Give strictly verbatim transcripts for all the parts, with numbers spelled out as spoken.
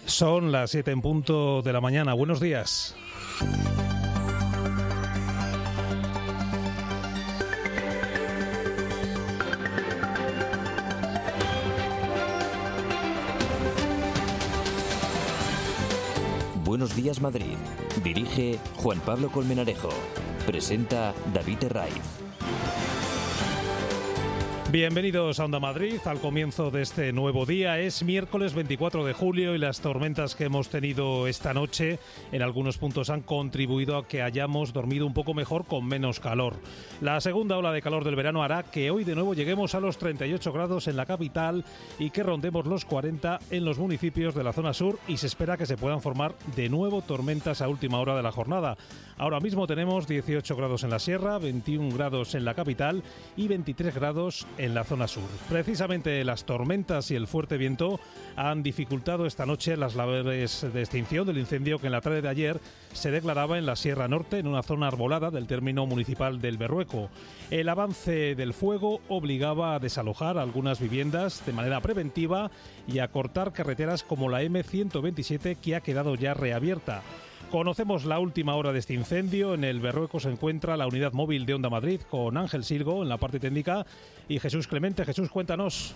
Son las siete en punto de la mañana. Buenos días. Buenos días, Madrid. Dirige Juan Pablo Colmenarejo. Presenta David Herraiz. Bienvenidos a Onda Madrid, al comienzo de este nuevo día. Es miércoles veinticuatro de julio y las tormentas que hemos tenido esta noche en algunos puntos han contribuido a que hayamos dormido un poco mejor con menos calor. La segunda ola de calor del verano hará que hoy de nuevo lleguemos a los treinta y ocho grados en la capital y que rondemos los cuarenta en los municipios de la zona sur, y se espera que se puedan formar de nuevo tormentas a última hora de la jornada. Ahora mismo tenemos dieciocho grados en la sierra, veintiún grados en la capital y veintitrés grados en la zona sur. Precisamente las tormentas y el fuerte viento han dificultado esta noche las labores de extinción del incendio que en la tarde de ayer se declaraba en la Sierra Norte, en una zona arbolada del término municipal del Berrueco. El avance del fuego obligaba a desalojar algunas viviendas de manera preventiva y a cortar carreteras como la eme ciento veintisiete, que ha quedado ya reabierta. Conocemos la última hora de este incendio. En el Berrueco se encuentra la unidad móvil de Onda Madrid con Ángel Silgo en la parte técnica y Jesús Clemente. Jesús, cuéntanos.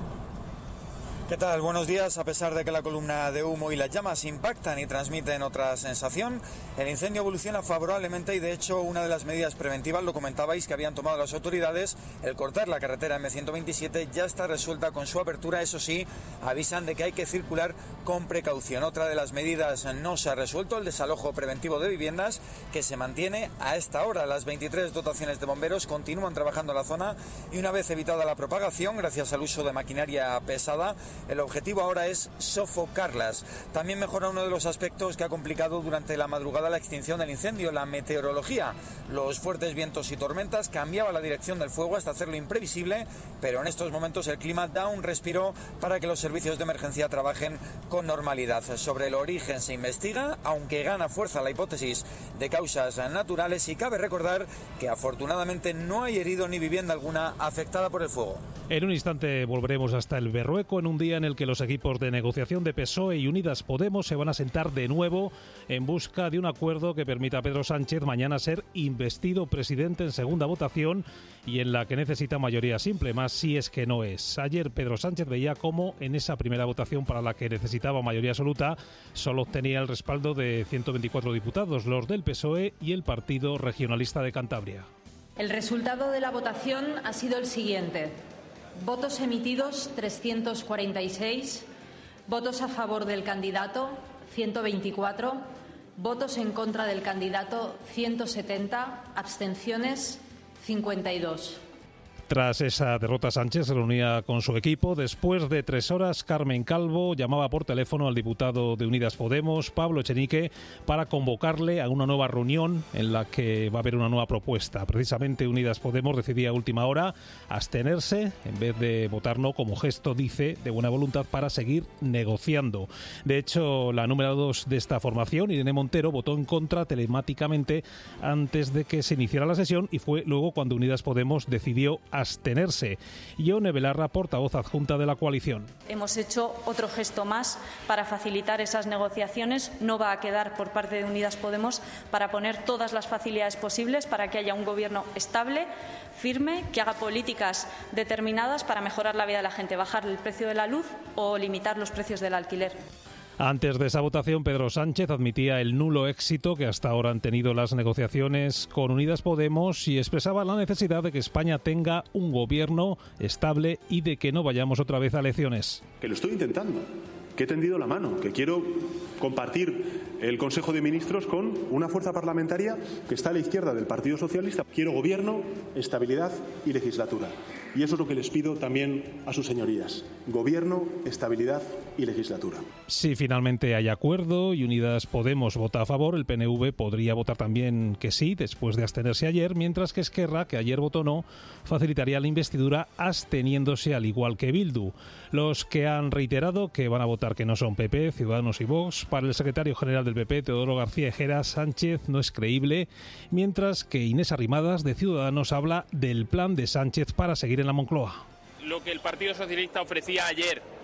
¿Qué tal? Buenos días. A pesar de que la columna de humo y las llamas impactan y transmiten otra sensación, el incendio evoluciona favorablemente y, de hecho, una de las medidas preventivas, lo comentabais, que habían tomado las autoridades, el cortar la carretera eme ciento veintisiete, ya está resuelta con su apertura. Eso sí, avisan de que hay que circular con precaución. Otra de las medidas no se ha resuelto, el desalojo preventivo de viviendas, que se mantiene a esta hora. Las veintitrés dotaciones de bomberos continúan trabajando en la zona y, una vez evitada la propagación, gracias al uso de maquinaria pesada, el objetivo ahora es sofocarlas. También mejora uno de los aspectos que ha complicado durante la madrugada la extinción del incendio, la meteorología. Los fuertes vientos y tormentas cambiaban la dirección del fuego hasta hacerlo imprevisible, pero en estos momentos el clima da un respiro para que los servicios de emergencia trabajen con normalidad. Sobre el origen se investiga, aunque gana fuerza la hipótesis de causas naturales, y cabe recordar que afortunadamente no hay herido ni vivienda alguna afectada por el fuego. En un instante volveremos hasta el Berrueco, en un día en el que los equipos de negociación de P S O E y Unidas Podemos se van a sentar de nuevo en busca de un acuerdo que permita a Pedro Sánchez mañana ser investido presidente en segunda votación, y en la que necesita mayoría simple, más si es que no es. Ayer Pedro Sánchez veía cómo en esa primera votación, para la que necesitaba mayoría absoluta, solo obtenía el respaldo de ciento veinticuatro diputados, los del P S O E y el Partido Regionalista de Cantabria. El resultado de la votación ha sido el siguiente: votos emitidos trescientos cuarenta y seis, votos a favor del candidato ciento veinticuatro, votos en contra del candidato ciento setenta, abstenciones cincuenta y dos. Tras esa derrota, Sánchez se reunía con su equipo. Después de tres horas, Carmen Calvo llamaba por teléfono al diputado de Unidas Podemos, Pablo Echenique, para convocarle a una nueva reunión en la que va a haber una nueva propuesta. Precisamente Unidas Podemos decidía a última hora abstenerse en vez de votar no, como gesto, dice, de buena voluntad para seguir negociando. De hecho, la número dos de esta formación, Irene Montero, votó en contra telemáticamente antes de que se iniciara la sesión, y fue luego cuando Unidas Podemos decidió abstenerse. Ione Belarra, portavoz adjunta de la coalición. Hemos hecho otro gesto más para facilitar esas negociaciones. No va a quedar por parte de Unidas Podemos para poner todas las facilidades posibles para que haya un gobierno estable, firme, que haga políticas determinadas para mejorar la vida de la gente, bajar el precio de la luz o limitar los precios del alquiler. Antes de esa votación, Pedro Sánchez admitía el nulo éxito que hasta ahora han tenido las negociaciones con Unidas Podemos y expresaba la necesidad de que España tenga un gobierno estable y de que no vayamos otra vez a elecciones. Que lo estoy intentando, que he tendido la mano, que quiero compartir el Consejo de Ministros con una fuerza parlamentaria que está a la izquierda del Partido Socialista. Quiero gobierno, estabilidad y legislatura. Y eso es lo que les pido también a sus señorías. Gobierno, estabilidad y legislatura. Si finalmente hay acuerdo y Unidas Podemos vota a favor, el P N V podría votar también que sí, después de abstenerse ayer, mientras que Esquerra, que ayer votó no, facilitaría la investidura absteniéndose, al igual que Bildu. Los que han reiterado que van a votar que no son P P, Ciudadanos y Vox. Para el secretario general del P P, Teodoro García Higuera, Sánchez no es creíble, mientras que Inés Arrimadas, de Ciudadanos, habla del plan de Sánchez para seguir en la Moncloa. Lo que el Partido Socialista ofrecía ayer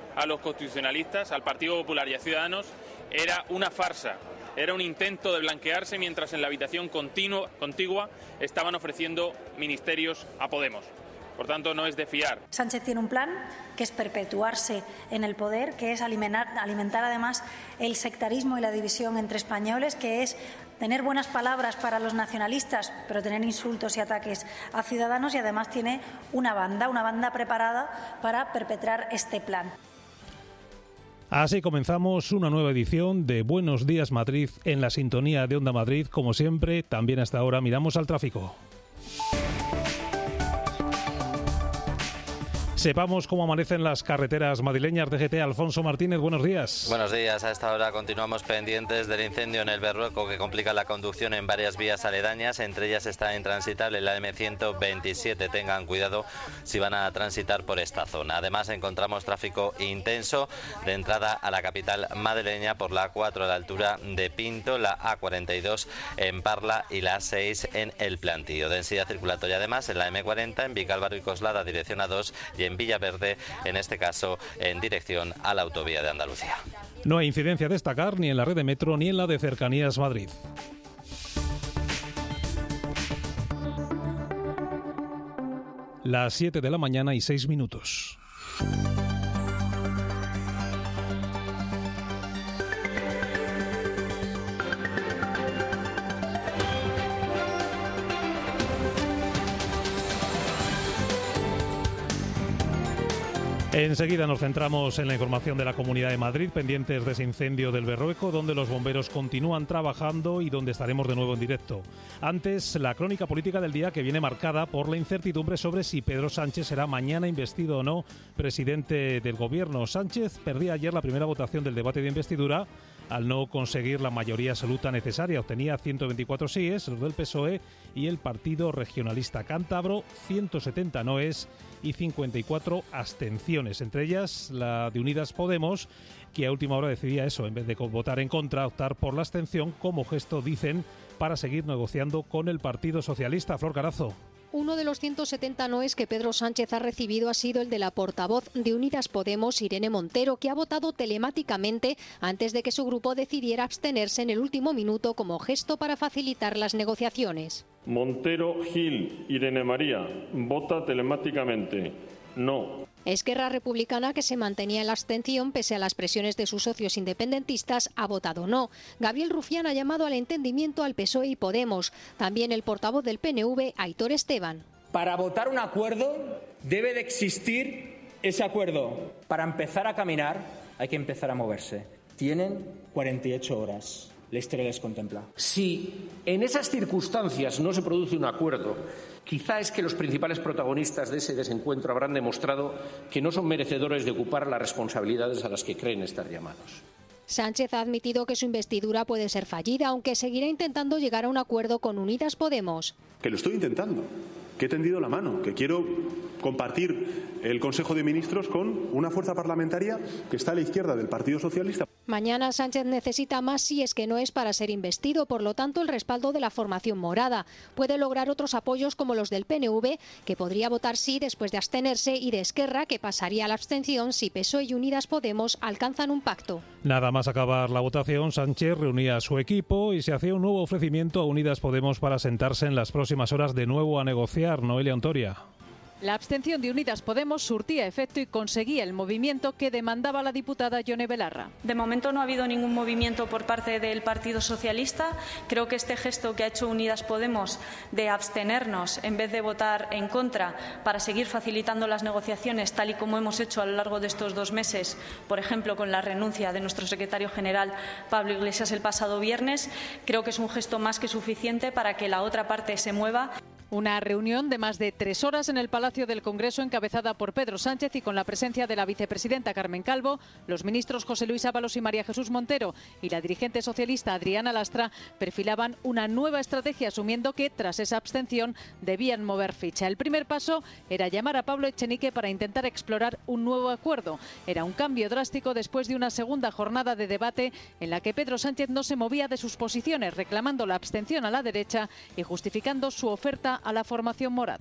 a los constitucionalistas, al Partido Popular y a Ciudadanos, era una farsa. Era un intento de blanquearse mientras en la habitación continua, contigua estaban ofreciendo ministerios a Podemos. Por tanto, no es de fiar. Sánchez tiene un plan que es perpetuarse en el poder, que es alimentar, alimentar además el sectarismo y la división entre españoles, que es tener buenas palabras para los nacionalistas, pero tener insultos y ataques a Ciudadanos, y además tiene una banda, una banda preparada para perpetrar este plan. Así comenzamos una nueva edición de Buenos Días Madrid en la sintonía de Onda Madrid. Como siempre, también hasta ahora miramos al tráfico. Sepamos cómo amanecen las carreteras madrileñas. D G T, Alfonso Martínez, buenos días. Buenos días. A esta hora continuamos pendientes del incendio en el Berrueco que complica la conducción en varias vías aledañas. Entre ellas está intransitable la M ciento veintisiete. Tengan cuidado si van a transitar por esta zona. Además encontramos tráfico intenso de entrada a la capital madrileña por la A cuatro a la altura de Pinto, la A cuarenta y dos en Parla y la A seis en El Plantío. Densidad circulatoria además en la M cuarenta en Vicálvaro y Coslada, dirección A dos, y en Villaverde, en este caso en dirección a la autovía de Andalucía. No hay incidencia a destacar ni en la red de metro ni en la de Cercanías Madrid. Las siete de la mañana y seis minutos. Enseguida nos centramos en la información de la Comunidad de Madrid, pendientes de ese incendio del Berrueco, donde los bomberos continúan trabajando y donde estaremos de nuevo en directo. Antes, la crónica política del día, que viene marcada por la incertidumbre sobre si Pedro Sánchez será mañana investido o no presidente del Gobierno. Sánchez perdía ayer la primera votación del debate de investidura al no conseguir la mayoría absoluta necesaria. Obtenía ciento veinticuatro síes, los del P S O E y el Partido Regionalista Cántabro, ciento setenta noes y cincuenta y cuatro abstenciones, entre ellas la de Unidas Podemos, que a última hora decidía eso, en vez de votar en contra, optar por la abstención como gesto, dicen, para seguir negociando con el Partido Socialista. Flor Carazo. Uno de los ciento setenta noes que Pedro Sánchez ha recibido ha sido el de la portavoz de Unidas Podemos, Irene Montero, que ha votado telemáticamente antes de que su grupo decidiera abstenerse en el último minuto como gesto para facilitar las negociaciones. Montero, Gil, Irene María, vota telemáticamente. No. Esquerra Republicana, que se mantenía en la abstención pese a las presiones de sus socios independentistas, ha votado no. Gabriel Rufián ha llamado al entendimiento al P S O E y Podemos. También el portavoz del P N V, Aitor Esteban. Para votar un acuerdo debe de existir ese acuerdo. Para empezar a caminar hay que empezar a moverse. Tienen cuarenta y ocho horas. La historia les contempla. Si en esas circunstancias no se produce un acuerdo, quizá es que los principales protagonistas de ese desencuentro habrán demostrado que no son merecedores de ocupar las responsabilidades a las que creen estar llamados. Sánchez ha admitido que su investidura puede ser fallida, aunque seguirá intentando llegar a un acuerdo con Unidas Podemos. Que lo estoy intentando, que he tendido la mano, que quiero compartir el Consejo de Ministros con una fuerza parlamentaria que está a la izquierda del Partido Socialista. Mañana Sánchez necesita más síes que noes para ser investido, por lo tanto el respaldo de la formación morada. Puede lograr otros apoyos como los del P N V, que podría votar sí después de abstenerse, y de Esquerra, que pasaría a la abstención si P S O E y Unidas Podemos alcanzan un pacto. Nada más acabar la votación, Sánchez reunía a su equipo y se hacía un nuevo ofrecimiento a Unidas Podemos para sentarse en las próximas horas de nuevo a negociar. Noelia Ontoria. La abstención de Unidas Podemos surtía efecto y conseguía el movimiento que demandaba la diputada Yone Belarra. De momento no ha habido ningún movimiento por parte del Partido Socialista. Creo que este gesto que ha hecho Unidas Podemos de abstenernos en vez de votar en contra para seguir facilitando las negociaciones, tal y como hemos hecho a lo largo de estos dos meses, por ejemplo con la renuncia de nuestro secretario general Pablo Iglesias el pasado viernes, creo que es un gesto más que suficiente para que la otra parte se mueva. Una reunión de más de tres horas en el Palacio del Congreso encabezada por Pedro Sánchez y con la presencia de la vicepresidenta Carmen Calvo, los ministros José Luis Ábalos y María Jesús Montero y la dirigente socialista Adriana Lastra perfilaban una nueva estrategia, asumiendo que tras esa abstención debían mover ficha. El primer paso era llamar a Pablo Echenique para intentar explorar un nuevo acuerdo. Era un cambio drástico después de una segunda jornada de debate en la que Pedro Sánchez no se movía de sus posiciones, reclamando la abstención a la derecha y justificando su oferta a la formación morada.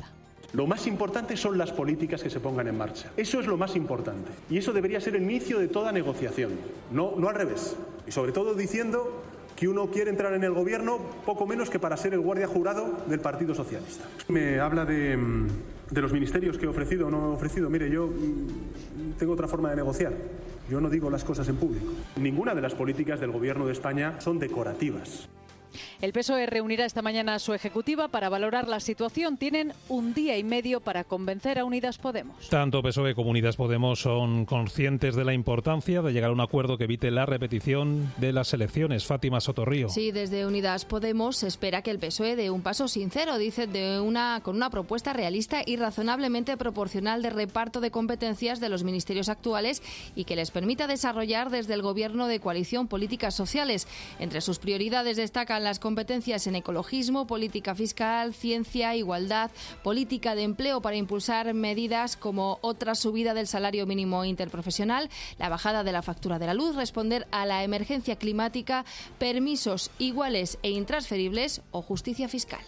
Lo más importante son las políticas que se pongan en marcha. Eso es lo más importante. Y eso debería ser el inicio de toda negociación, no, no al revés. Y sobre todo diciendo que uno quiere entrar en el gobierno poco menos que para ser el guardia jurado del Partido Socialista. Me habla de, de los ministerios que he ofrecido o no he ofrecido. Mire, yo tengo otra forma de negociar. Yo no digo las cosas en público. Ninguna de las políticas del Gobierno de España son decorativas. El P S O E reunirá esta mañana a su ejecutiva para valorar la situación. Tienen un día y medio para convencer a Unidas Podemos. Tanto P S O E como Unidas Podemos son conscientes de la importancia de llegar a un acuerdo que evite la repetición de las elecciones. Fátima Sotorrío. Sí, desde Unidas Podemos se espera que el P S O E dé un paso sincero, dice, de una con una propuesta realista y razonablemente proporcional de reparto de competencias de los ministerios actuales y que les permita desarrollar desde el Gobierno de coalición políticas sociales. Entre sus prioridades destacan las competencias en ecologismo, política fiscal, ciencia, igualdad, política de empleo para impulsar medidas como otra subida del salario mínimo interprofesional, la bajada de la factura de la luz, responder a la emergencia climática, permisos iguales e intransferibles o justicia fiscal.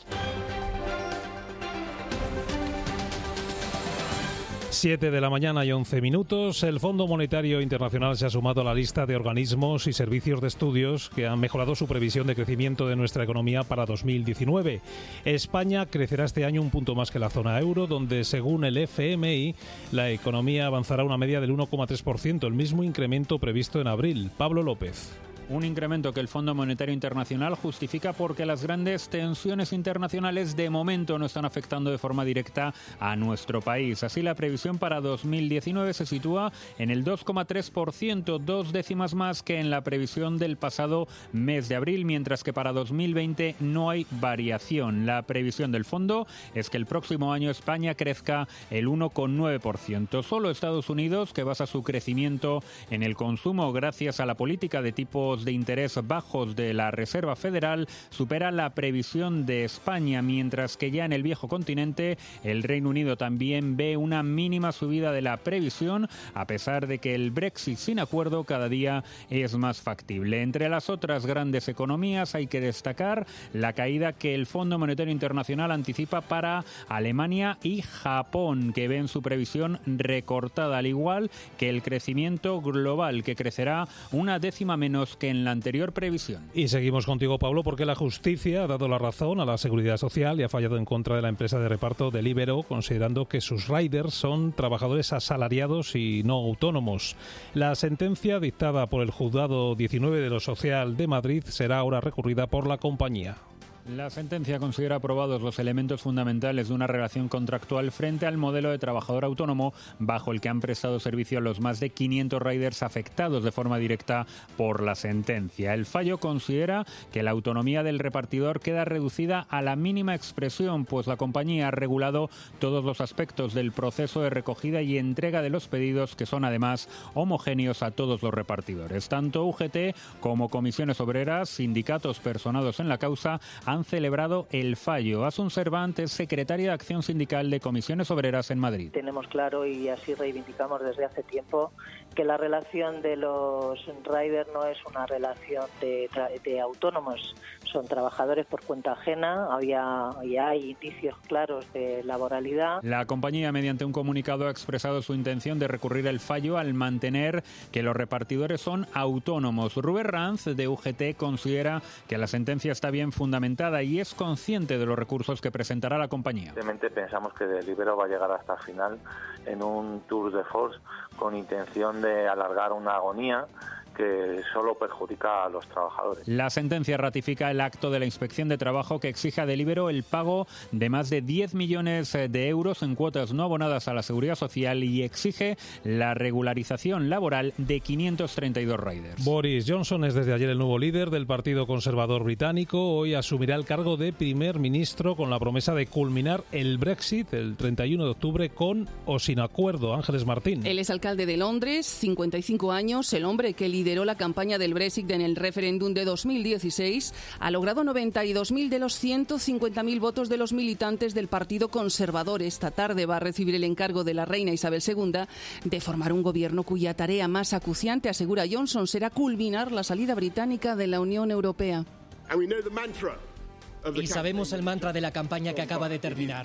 Siete de la mañana y once minutos. El Fondo Monetario Internacional se ha sumado a la lista de organismos y servicios de estudios que han mejorado su previsión de crecimiento de nuestra economía para dos mil diecinueve. España crecerá este año un punto más que la zona euro, donde según el F M I la economía avanzará una media del uno coma tres por ciento, el mismo incremento previsto en abril. Pablo López. Un incremento que el Fondo Monetario Internacional justifica porque las grandes tensiones internacionales de momento no están afectando de forma directa a nuestro país. Así, la previsión para dos mil diecinueve se sitúa en el dos coma tres por ciento, dos décimas más que en la previsión del pasado mes de abril, mientras que para dos mil veinte no hay variación. La previsión del fondo es que el próximo año España crezca el uno coma nueve por ciento. Solo Estados Unidos, que basa su crecimiento en el consumo gracias a la política de tipos de interés bajos de la Reserva Federal, supera la previsión de España, mientras que ya en el viejo continente el Reino Unido también ve una mínima subida de la previsión, a pesar de que el Brexit sin acuerdo cada día es más factible. Entre las otras grandes economías hay que destacar la caída que el Fondo Monetario Internacional anticipa para Alemania y Japón, que ven su previsión recortada, al igual que el crecimiento global, que crecerá una décima menos que en la anterior previsión. Y seguimos contigo, Pablo, porque la justicia ha dado la razón a la Seguridad Social y ha fallado en contra de la empresa de reparto Deliveroo, considerando que sus riders son trabajadores asalariados y no autónomos. La sentencia dictada por el Juzgado diecinueve de lo Social de Madrid será ahora recurrida por la compañía. La sentencia considera aprobados los elementos fundamentales de una relación contractual frente al modelo de trabajador autónomo bajo el que han prestado servicio a los más de quinientos riders afectados de forma directa por la sentencia. El fallo considera que la autonomía del repartidor queda reducida a la mínima expresión, pues la compañía ha regulado todos los aspectos del proceso de recogida y entrega de los pedidos, que son además homogéneos a todos los repartidores. Tanto U G T como comisiones obreras, sindicatos personados en la causa, han celebrado el fallo. Asun Cervantes, secretaria de Acción Sindical de Comisiones Obreras en Madrid. Tenemos claro, y así reivindicamos desde hace tiempo, que la relación de los riders no es una relación de, de autónomos, son trabajadores por cuenta ajena, había y hay indicios claros de laboralidad. La compañía, mediante un comunicado, ha expresado su intención de recurrir el fallo al mantener que los repartidores son autónomos. Rubén Ranz, de U G T, considera que la sentencia está bien fundamentada y es consciente de los recursos que presentará la compañía. Realmente pensamos que Deliveroo va a llegar hasta el final en un tour de force con intención de alargar una agonía que solo perjudica a los trabajadores. La sentencia ratifica el acto de la Inspección de Trabajo que exige a Deliveroo el pago de más de diez millones de euros en cuotas no abonadas a la Seguridad Social y exige la regularización laboral de quinientos treinta y dos riders. Boris Johnson es desde ayer el nuevo líder del Partido Conservador británico. Hoy asumirá el cargo de primer ministro con la promesa de culminar el Brexit el treinta y uno de octubre con o sin acuerdo. Ángeles Martín. Él es alcalde de Londres, cincuenta y cinco años, el hombre que lideró la campaña del Brexit en el referéndum de dos mil dieciséis, ha logrado noventa y dos mil de los ciento cincuenta mil votos de los militantes del Partido Conservador. Esta tarde va a recibir el encargo de la reina Isabel segunda de formar un gobierno cuya tarea más acuciante, asegura Johnson, será culminar la salida británica de la Unión Europea. Y sabemos el mantra de la campaña que acaba de terminar.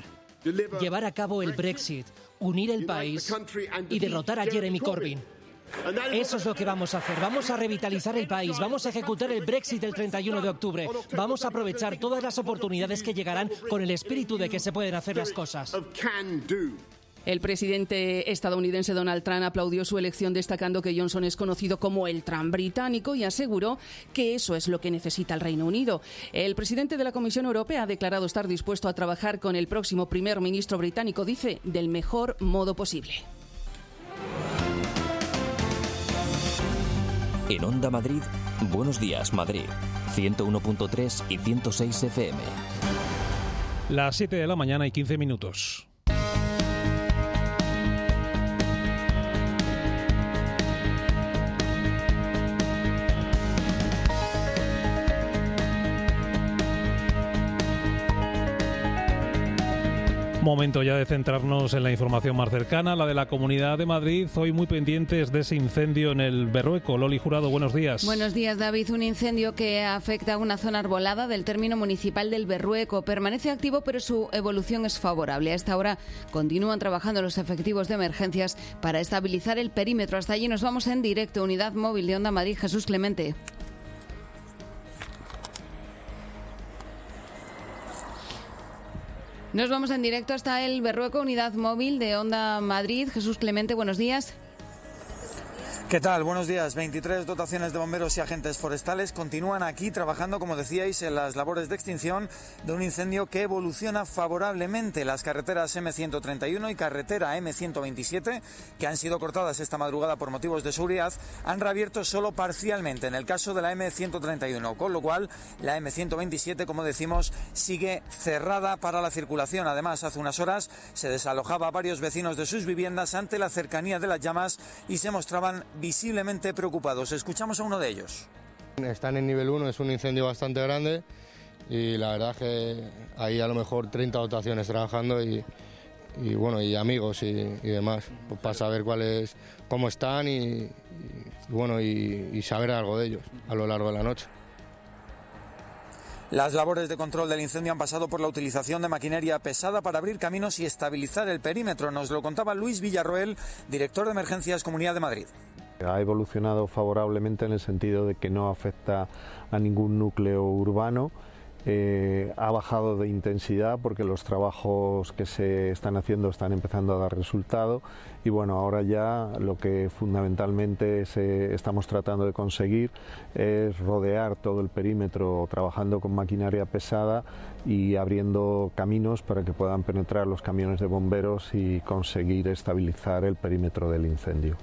llevar a cabo el Brexit, unir el país y derrotar a Jeremy Corbyn. Eso es lo que vamos a hacer. Vamos a revitalizar el país, vamos a ejecutar el Brexit el treinta y uno de octubre. Vamos a aprovechar todas las oportunidades que llegarán con el espíritu de que se pueden hacer las cosas. El presidente estadounidense Donald Trump aplaudió su elección, destacando que Johnson es conocido como el Trump británico, y aseguró que eso es lo que necesita el Reino Unido. El presidente de la Comisión Europea ha declarado estar dispuesto a trabajar con el próximo primer ministro británico, dice, del mejor modo posible. En Onda Madrid, Buenos Días Madrid, ciento uno punto tres y ciento seis F M. Las siete de la mañana y quince minutos. Momento ya de centrarnos en la información más cercana, la de la Comunidad de Madrid. Hoy muy pendientes de ese incendio en el Berrueco. Loli Jurado, buenos días. Buenos días, David. Un incendio que afecta a una zona arbolada del término municipal del Berrueco. Permanece activo, pero su evolución es favorable. A esta hora continúan trabajando los efectivos de emergencias para estabilizar el perímetro. Hasta allí nos vamos en directo. Unidad móvil de Onda Madrid, Jesús Clemente. Nos vamos en directo hasta el Berrueco, unidad móvil de Onda Madrid. Jesús Clemente, buenos días. ¿Qué tal? Buenos días. veintitrés dotaciones de bomberos y agentes forestales continúan aquí trabajando, como decíais, en las labores de extinción de un incendio que evoluciona favorablemente. Las carreteras eme ciento treinta y uno y carretera eme ciento veintisiete, que han sido cortadas esta madrugada por motivos de seguridad, han reabierto solo parcialmente en el caso de la eme ciento treinta y uno, con lo cual la eme ciento veintisiete, como decimos, sigue cerrada para la circulación. Además, hace unas horas se desalojaba a varios vecinos de sus viviendas ante la cercanía de las llamas y se mostraban visiblemente preocupados. Escuchamos a uno de ellos. Están en nivel uno, es un incendio bastante grande y la verdad es que hay a lo mejor treinta dotaciones trabajando y, y bueno, y amigos y, y demás, pues para saber cuáles, cómo están y, y bueno, y, y saber algo de ellos a lo largo de la noche. Las labores de control del incendio han pasado por la utilización de maquinaria pesada para abrir caminos y estabilizar el perímetro. Nos lo contaba Luis Villarroel, director de Emergencias Comunidad de Madrid. Ha evolucionado favorablemente en el sentido de que no afecta a ningún núcleo urbano. Eh, ha bajado de intensidad porque los trabajos que se están haciendo están empezando a dar resultado y bueno, ahora ya lo que fundamentalmente se, estamos tratando de conseguir es rodear todo el perímetro trabajando con maquinaria pesada y abriendo caminos para que puedan penetrar los camiones de bomberos y conseguir estabilizar el perímetro del incendio.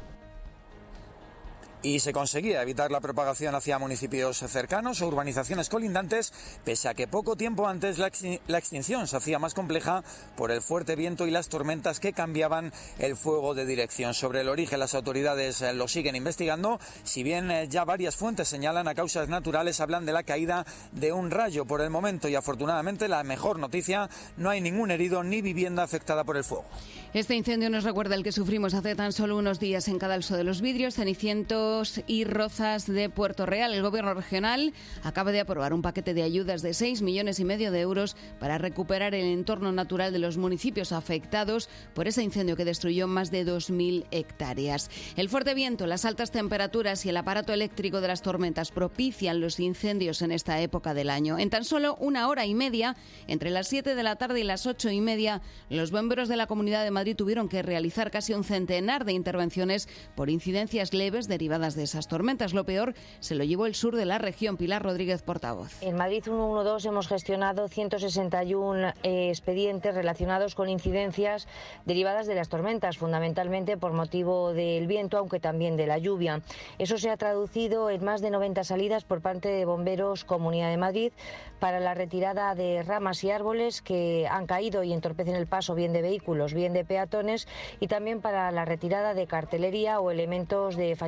Y se conseguía evitar la propagación hacia municipios cercanos o urbanizaciones colindantes, pese a que poco tiempo antes la, ex la extinción se hacía más compleja por el fuerte viento y las tormentas que cambiaban el fuego de dirección. Sobre el origen, las autoridades eh, lo siguen investigando, si bien eh, ya varias fuentes señalan a causas naturales, hablan de la caída de un rayo por el momento y afortunadamente la mejor noticia, no hay ningún herido ni vivienda afectada por el fuego. Este incendio nos recuerda el que sufrimos hace tan solo unos días en Cadalso de los Vidrios, Cenicientos y Rozas de Puerto Real. El Gobierno regional acaba de aprobar un paquete de ayudas de seis millones y medio de euros para recuperar el entorno natural de los municipios afectados por ese incendio que destruyó más de dos mil hectáreas. El fuerte viento, las altas temperaturas y el aparato eléctrico de las tormentas propician los incendios en esta época del año. En tan solo una hora y media, entre las siete de la tarde y las ocho y media, los bomberos de la Comunidad de Madrid tuvieron que realizar casi un centenar de intervenciones por incidencias leves derivadas de esas tormentas. Lo peor se lo llevó el sur de la región. Pilar Rodríguez, portavoz. En Madrid ciento doce hemos gestionado ciento sesenta y uno eh, expedientes relacionados con incidencias derivadas de las tormentas, fundamentalmente por motivo del viento, aunque también de la lluvia. Eso se ha traducido en más de noventa salidas por parte de Bomberos Comunidad de Madrid para la retirada de ramas y árboles que han caído y entorpecen el paso bien de vehículos, bien de peatones, y también para la retirada de cartelería o elementos de fachadas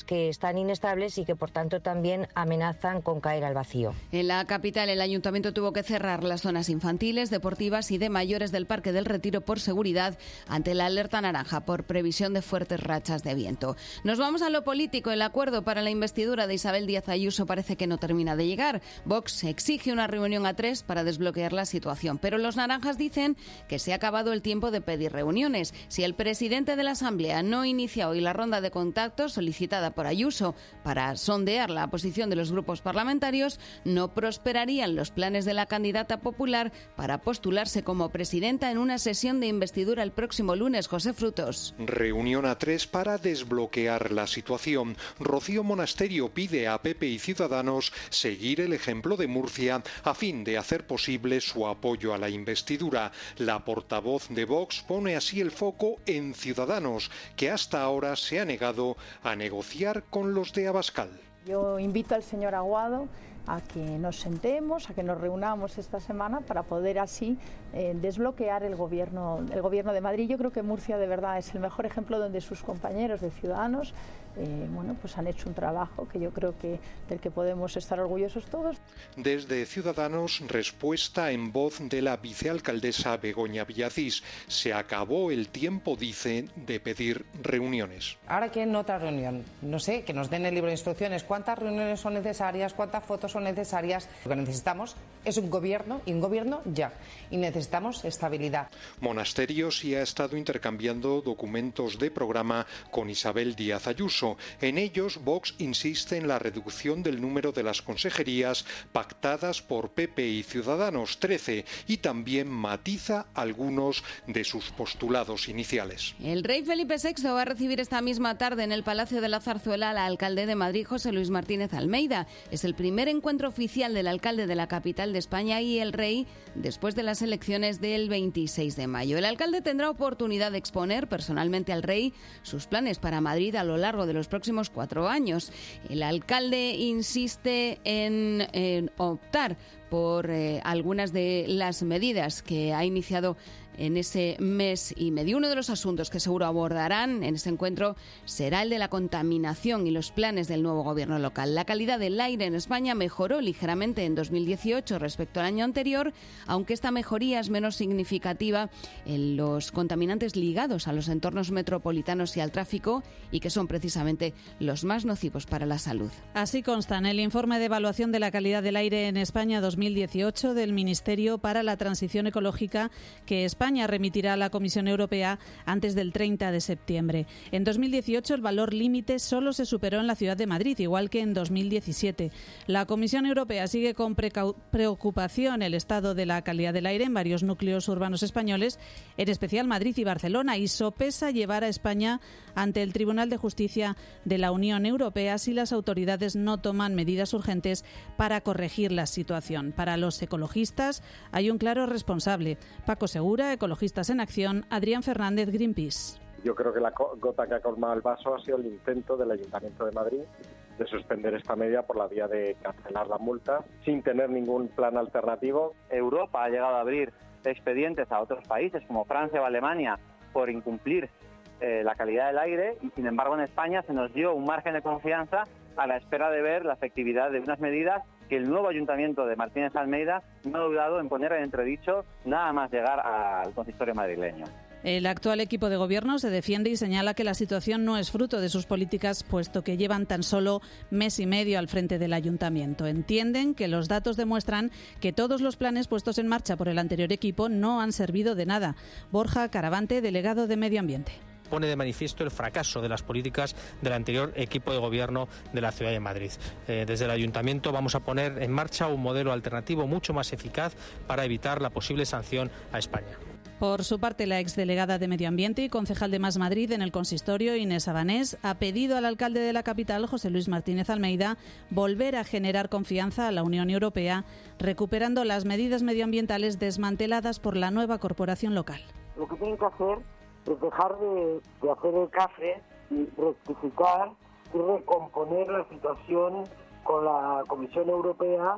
climáticas que están inestables y que por tanto también amenazan con caer al vacío. En la capital, el ayuntamiento tuvo que cerrar las zonas infantiles, deportivas y de mayores del Parque del Retiro por seguridad ante la alerta naranja por previsión de fuertes rachas de viento. Nos vamos a lo político. El acuerdo para la investidura de Isabel Díaz Ayuso parece que no termina de llegar. Vox exige una reunión a tres para desbloquear la situación, pero los naranjas dicen que se ha acabado el tiempo de pedir reuniones. Si el presidente de la Asamblea no inicia hoy la ronda de contactos solicitada por Ayuso para sondear la posición de los grupos parlamentarios, no prosperarían los planes de la candidata popular para postularse como presidenta en una sesión de investidura el próximo lunes. José Frutos. Reunión a tres para desbloquear la situación. Rocío Monasterio pide a P P y Ciudadanos seguir el ejemplo de Murcia a fin de hacer posible su apoyo a la investidura. La portavoz de Vox pone así el foco en Ciudadanos, que hasta ahora se ha negado a negociar con los de Abascal. Yo invito al señor Aguado a que nos sentemos, a que nos reunamos esta semana para poder así eh, desbloquear el gobierno, el gobierno de Madrid. Yo creo que Murcia de verdad es el mejor ejemplo donde sus compañeros de Ciudadanos eh, bueno, pues han hecho un trabajo que yo creo que del que podemos estar orgullosos todos. Desde Ciudadanos, respuesta en voz de la vicealcaldesa Begoña Villacís. Se acabó el tiempo, dice, de pedir reuniones. Ahora quieren otra reunión. No sé, que nos den el libro de instrucciones. ¿Cuántas reuniones son necesarias? ¿Cuántas fotos son necesarias? Lo que necesitamos es un gobierno, y un gobierno ya. Y necesitamos estabilidad. Monasterio sí ha estado intercambiando documentos de programa con Isabel Díaz Ayuso. En ellos, Vox insiste en la reducción del número de las consejerías pactadas por P P y Ciudadanos, trece, y también matiza algunos de sus postulados iniciales. El rey Felipe sexto va a recibir esta misma tarde en el Palacio de la Zarzuela al alcalde de Madrid, José Luis Martínez Almeida. Es el primer encuentro oficial del alcalde de la capital de España y el rey después de las elecciones del veintiséis de mayo. El alcalde tendrá oportunidad de exponer personalmente al rey sus planes para Madrid a lo largo de los próximos cuatro años. El alcalde insiste en, en optar por eh, algunas de las medidas que ha iniciado en ese mes y medio. Uno de los asuntos que seguro abordarán en ese encuentro será el de la contaminación y los planes del nuevo gobierno local. La calidad del aire en España mejoró ligeramente en dos mil dieciocho respecto al año anterior, aunque esta mejoría es menos significativa en los contaminantes ligados a los entornos metropolitanos y al tráfico, y que son precisamente los más nocivos para la salud. Así consta en el informe de evaluación de la calidad del aire en España dos mil dieciocho del Ministerio para la Transición Ecológica, que España España remitirá a la Comisión Europea antes del treinta de septiembre. En dos mil dieciocho el valor límite solo se superó en la ciudad de Madrid, igual que en dos mil diecisiete. La Comisión Europea sigue con preocupación el estado de la calidad del aire en varios núcleos urbanos españoles, en especial Madrid y Barcelona, y sopesa llevar a España ante el Tribunal de Justicia de la Unión Europea si las autoridades no toman medidas urgentes para corregir la situación. Para los ecologistas hay un claro responsable. Paco Segura, Ecologistas en Acción, Adrián Fernández, Greenpeace. Yo creo que la gota que ha colmado el vaso ha sido el intento del Ayuntamiento de Madrid de suspender esta medida por la vía de cancelar la multa sin tener ningún plan alternativo. Europa ha llegado a abrir expedientes a otros países como Francia o Alemania por incumplir eh, la calidad del aire, y sin embargo en España se nos dio un margen de confianza a la espera de ver la efectividad de unas medidas que el nuevo Ayuntamiento de Martínez Almeida no ha dudado en poner en entredicho nada más llegar al consistorio madrileño. El actual equipo de gobierno se defiende y señala que la situación no es fruto de sus políticas, puesto que llevan tan solo mes y medio al frente del ayuntamiento. Entienden que los datos demuestran que todos los planes puestos en marcha por el anterior equipo no han servido de nada. Borja Caravante, delegado de Medio Ambiente. Pone de manifiesto el fracaso de las políticas del anterior equipo de gobierno de la Ciudad de Madrid. Eh, desde el Ayuntamiento vamos a poner en marcha un modelo alternativo mucho más eficaz para evitar la posible sanción a España. Por su parte, la exdelegada de Medio Ambiente y concejal de Más Madrid en el consistorio, Inés Abanés, ha pedido al alcalde de la capital, José Luis Martínez Almeida, volver a generar confianza a la Unión Europea, recuperando las medidas medioambientales desmanteladas por la nueva corporación local. Lo que tienen que hacer es dejar de, de hacer el café y rectificar y recomponer la situación con la Comisión Europea,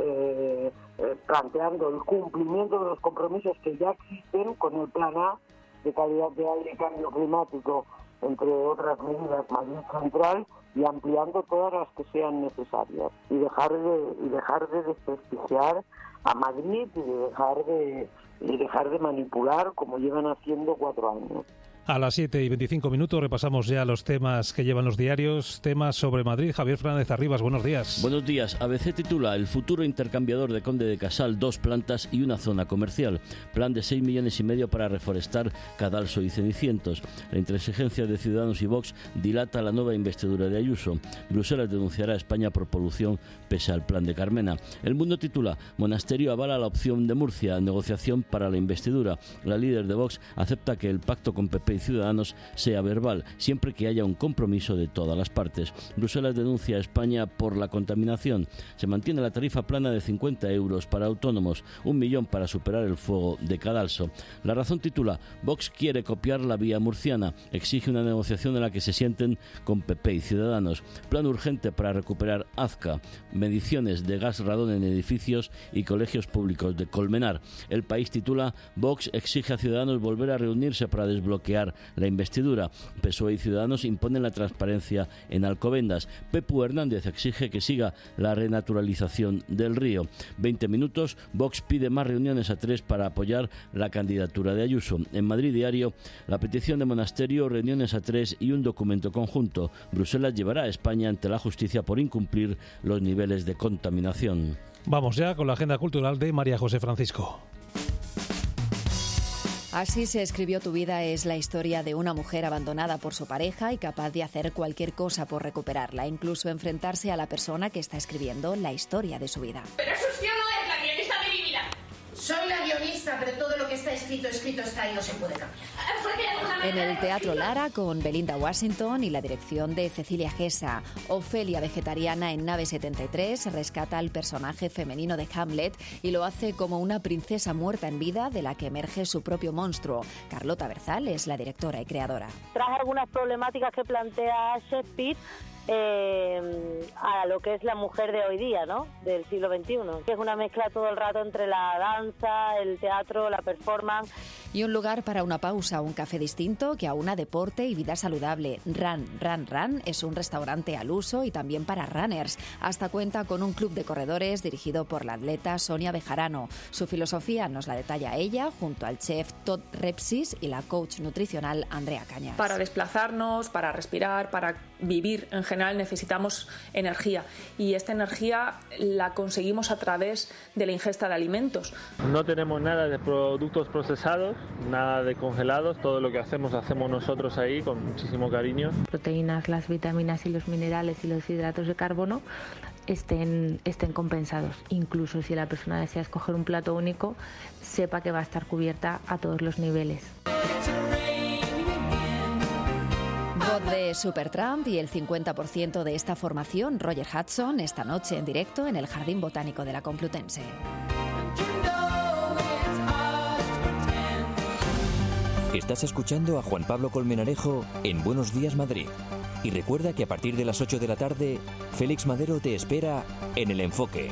eh, eh, planteando el cumplimiento de los compromisos que ya existen con el Plan A de calidad de aire y cambio climático, entre otras medidas, Madrid Central, y ampliando todas las que sean necesarias y dejar de y dejar de desprestigiar a Madrid y de dejar de y dejar de manipular como llevan haciendo cuatro años. A las siete y veinticinco minutos repasamos ya los temas que llevan los diarios, temas sobre Madrid. Javier Fernández Arribas, buenos días. Buenos días. A B C titula: el futuro intercambiador de Conde de Casal, dos plantas y una zona comercial. Plan de seis millones y medio para reforestar Cadalso y Cenicientos. La intransigencia de Ciudadanos y Vox dilata la nueva investidura de Ayuso. Bruselas denunciará a España por polución pese al plan de Carmena. El Mundo titula: Monasterio avala la opción de Murcia, negociación para la investidura. La líder de Vox acepta que el pacto con P P y Ciudadanos sea verbal, siempre que haya un compromiso de todas las partes. Bruselas denuncia a España por la contaminación. Se mantiene la tarifa plana de cincuenta euros para autónomos, un millón para superar el fuego de Cadalso. La Razón titula: Vox quiere copiar la vía murciana, exige una negociación en la que se sienten con P P y Ciudadanos. Plan urgente para recuperar Azca, mediciones de gas radón en edificios y colegios públicos de Colmenar. El País titula: Vox exige a Ciudadanos volver a reunirse para desbloquear la investidura. P S O E y Ciudadanos imponen la transparencia en Alcobendas. Pepu Hernández exige que siga la renaturalización del río. veinte minutos, Vox pide más reuniones a tres para apoyar la candidatura de Ayuso. En Madrid Diario, la petición de Monasterio, reuniones a tres y un documento conjunto. Bruselas llevará a España ante la justicia por incumplir los niveles de contaminación. Vamos ya con la agenda cultural de María José Francisco. Así se escribió tu vida es la historia de una mujer abandonada por su pareja y capaz de hacer cualquier cosa por recuperarla, incluso enfrentarse a la persona que está escribiendo la historia de su vida. Pero Asunción no es la guionista de mi vida. Soy la guionista, pero todo lo que está escrito, escrito está y no se puede cambiar. En el Teatro Lara, con Belinda Washington y la dirección de Cecilia Gesa, Ofelia vegetariana en Nave setenta y tres rescata al personaje femenino de Hamlet y lo hace como una princesa muerta en vida de la que emerge su propio monstruo. Carlota Berzal es la directora y creadora. Traje algunas problemáticas que plantea Shakespeare Eh, a lo que es la mujer de hoy día, ¿no? Del siglo veintiuno. Es una mezcla todo el rato entre la danza, el teatro, la performance. Y un lugar para una pausa, un café distinto que aúna deporte y vida saludable. Run, Run, Run es un restaurante al uso y también para runners. Hasta cuenta con un club de corredores dirigido por la atleta Sonia Bejarano. Su filosofía nos la detalla ella junto al chef Todd Repsis y la coach nutricional Andrea Cañas. Para desplazarnos, para respirar, para vivir en general necesitamos energía y esta energía la conseguimos a través de la ingesta de alimentos. No tenemos nada de productos procesados, nada de congelados, todo lo que hacemos hacemos nosotros ahí con muchísimo cariño. Proteínas, las vitaminas y los minerales y los hidratos de carbono estén, estén compensados. Incluso si la persona desea escoger un plato único, sepa que va a estar cubierta a todos los niveles. Voz de Supertramp y el cincuenta por ciento de esta formación, Roger Hudson, esta noche en directo en el Jardín Botánico de la Complutense. Estás escuchando a Juan Pablo Colmenarejo en Buenos Días Madrid. Y recuerda que a partir de las ocho de la tarde, Félix Madero te espera en El Enfoque.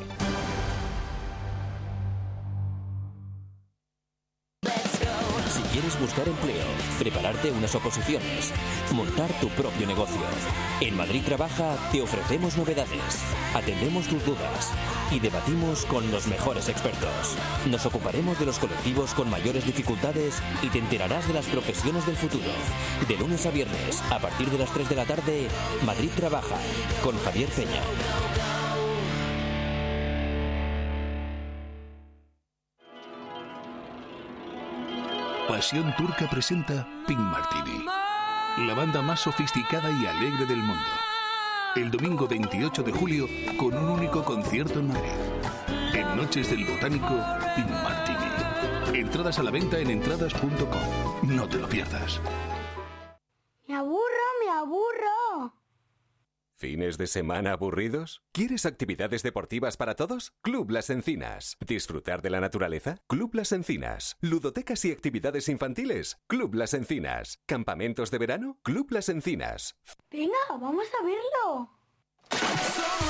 Si quieres buscar empleo, prepararte unas oposiciones, montar tu propio negocio. En Madrid Trabaja te ofrecemos novedades, atendemos tus dudas y debatimos con los mejores expertos. Nos ocuparemos de los colectivos con mayores dificultades y te enterarás de las profesiones del futuro. De lunes a viernes, a partir de las tres de la tarde, Madrid Trabaja, con Javier Peña. Pasión Turca presenta Pink Martini, la banda más sofisticada y alegre del mundo. El domingo veintiocho de julio, con un único concierto en Madrid. En Noches del Botánico, Pink Martini. Entradas a la venta en entradas punto com. No te lo pierdas. Me aburro, me aburro. ¿Fines de semana aburridos? ¿Quieres actividades deportivas para todos? Club Las Encinas. ¿Disfrutar de la naturaleza? Club Las Encinas. ¿Ludotecas y actividades infantiles? Club Las Encinas. ¿Campamentos de verano? Club Las Encinas. Venga, vamos a verlo.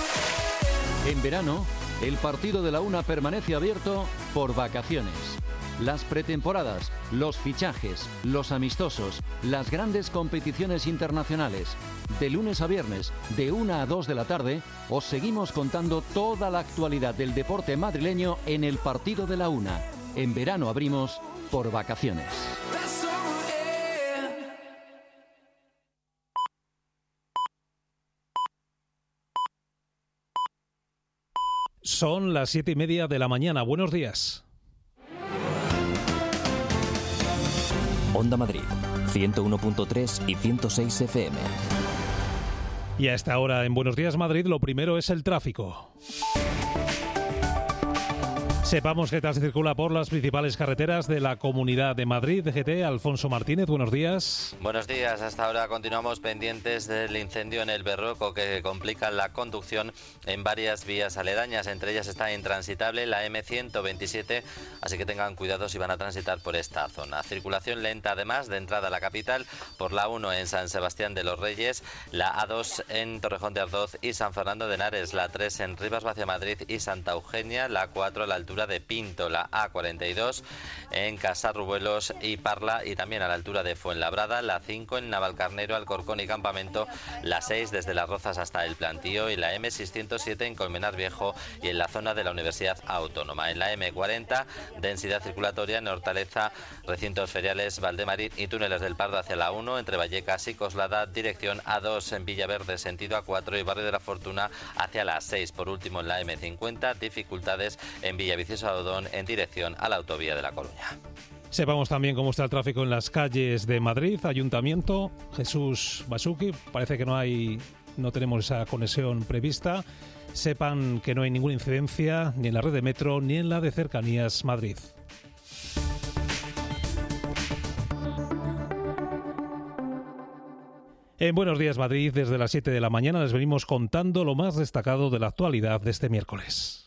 En verano, el partido de la UNA permanece abierto por vacaciones. las pretemporadas, los fichajes, los amistosos, las grandes competiciones internacionales. De lunes a viernes, de una a dos de la tarde, os seguimos contando toda la actualidad del deporte madrileño en el Partido de la Una. En verano abrimos por vacaciones. Son las siete y media de la mañana. Buenos días. Onda Madrid, ciento uno punto tres y ciento seis F M. Y a esta hora en Buenos Días Madrid, lo primero es el tráfico. Sepamos qué tal se circula por las principales carreteras de la Comunidad de Madrid. D G T, Alfonso Martínez, buenos días. Buenos días. Hasta ahora continuamos pendientes del incendio en el Berrueco que complica la conducción en varias vías aledañas. Entre ellas está intransitable la eme ciento veintisiete, así que tengan cuidado si van a transitar por esta zona. Circulación lenta además de entrada a la capital por la uno en San Sebastián de los Reyes, la a dos en Torrejón de Ardoz y San Fernando de Henares, la tres en Rivas Vacia Madrid y Santa Eugenia, la cuatro a la altura de Pinto, la a cuarenta y dos en Casarrubuelos y Parla y también a la altura de Fuenlabrada, la cinco en Navalcarnero, Alcorcón y Campamento, la seis desde Las Rozas hasta El Plantío y la eme seiscientos siete en Colmenar Viejo y en la zona de la Universidad Autónoma. En la eme cuarenta, densidad circulatoria en Hortaleza, recintos feriales, Valdemarín y túneles del Pardo hacia la uno, entre Vallecas y Coslada, dirección a dos en Villaverde, sentido a cuatro y Barrio de la Fortuna hacia la seis. Por último, en la eme cincuenta, dificultades en Villaviciosa Odón en dirección a la autovía de La Coruña. Sepamos también cómo está el tráfico en las calles de Madrid. Ayuntamiento, Jesús Basuki, parece que no hay, no tenemos esa conexión prevista. Sepan que no hay ninguna incidencia ni en la red de metro ni en la de Cercanías Madrid. En Buenos Días Madrid, desde las siete de la mañana les venimos contando lo más destacado de la actualidad de este miércoles.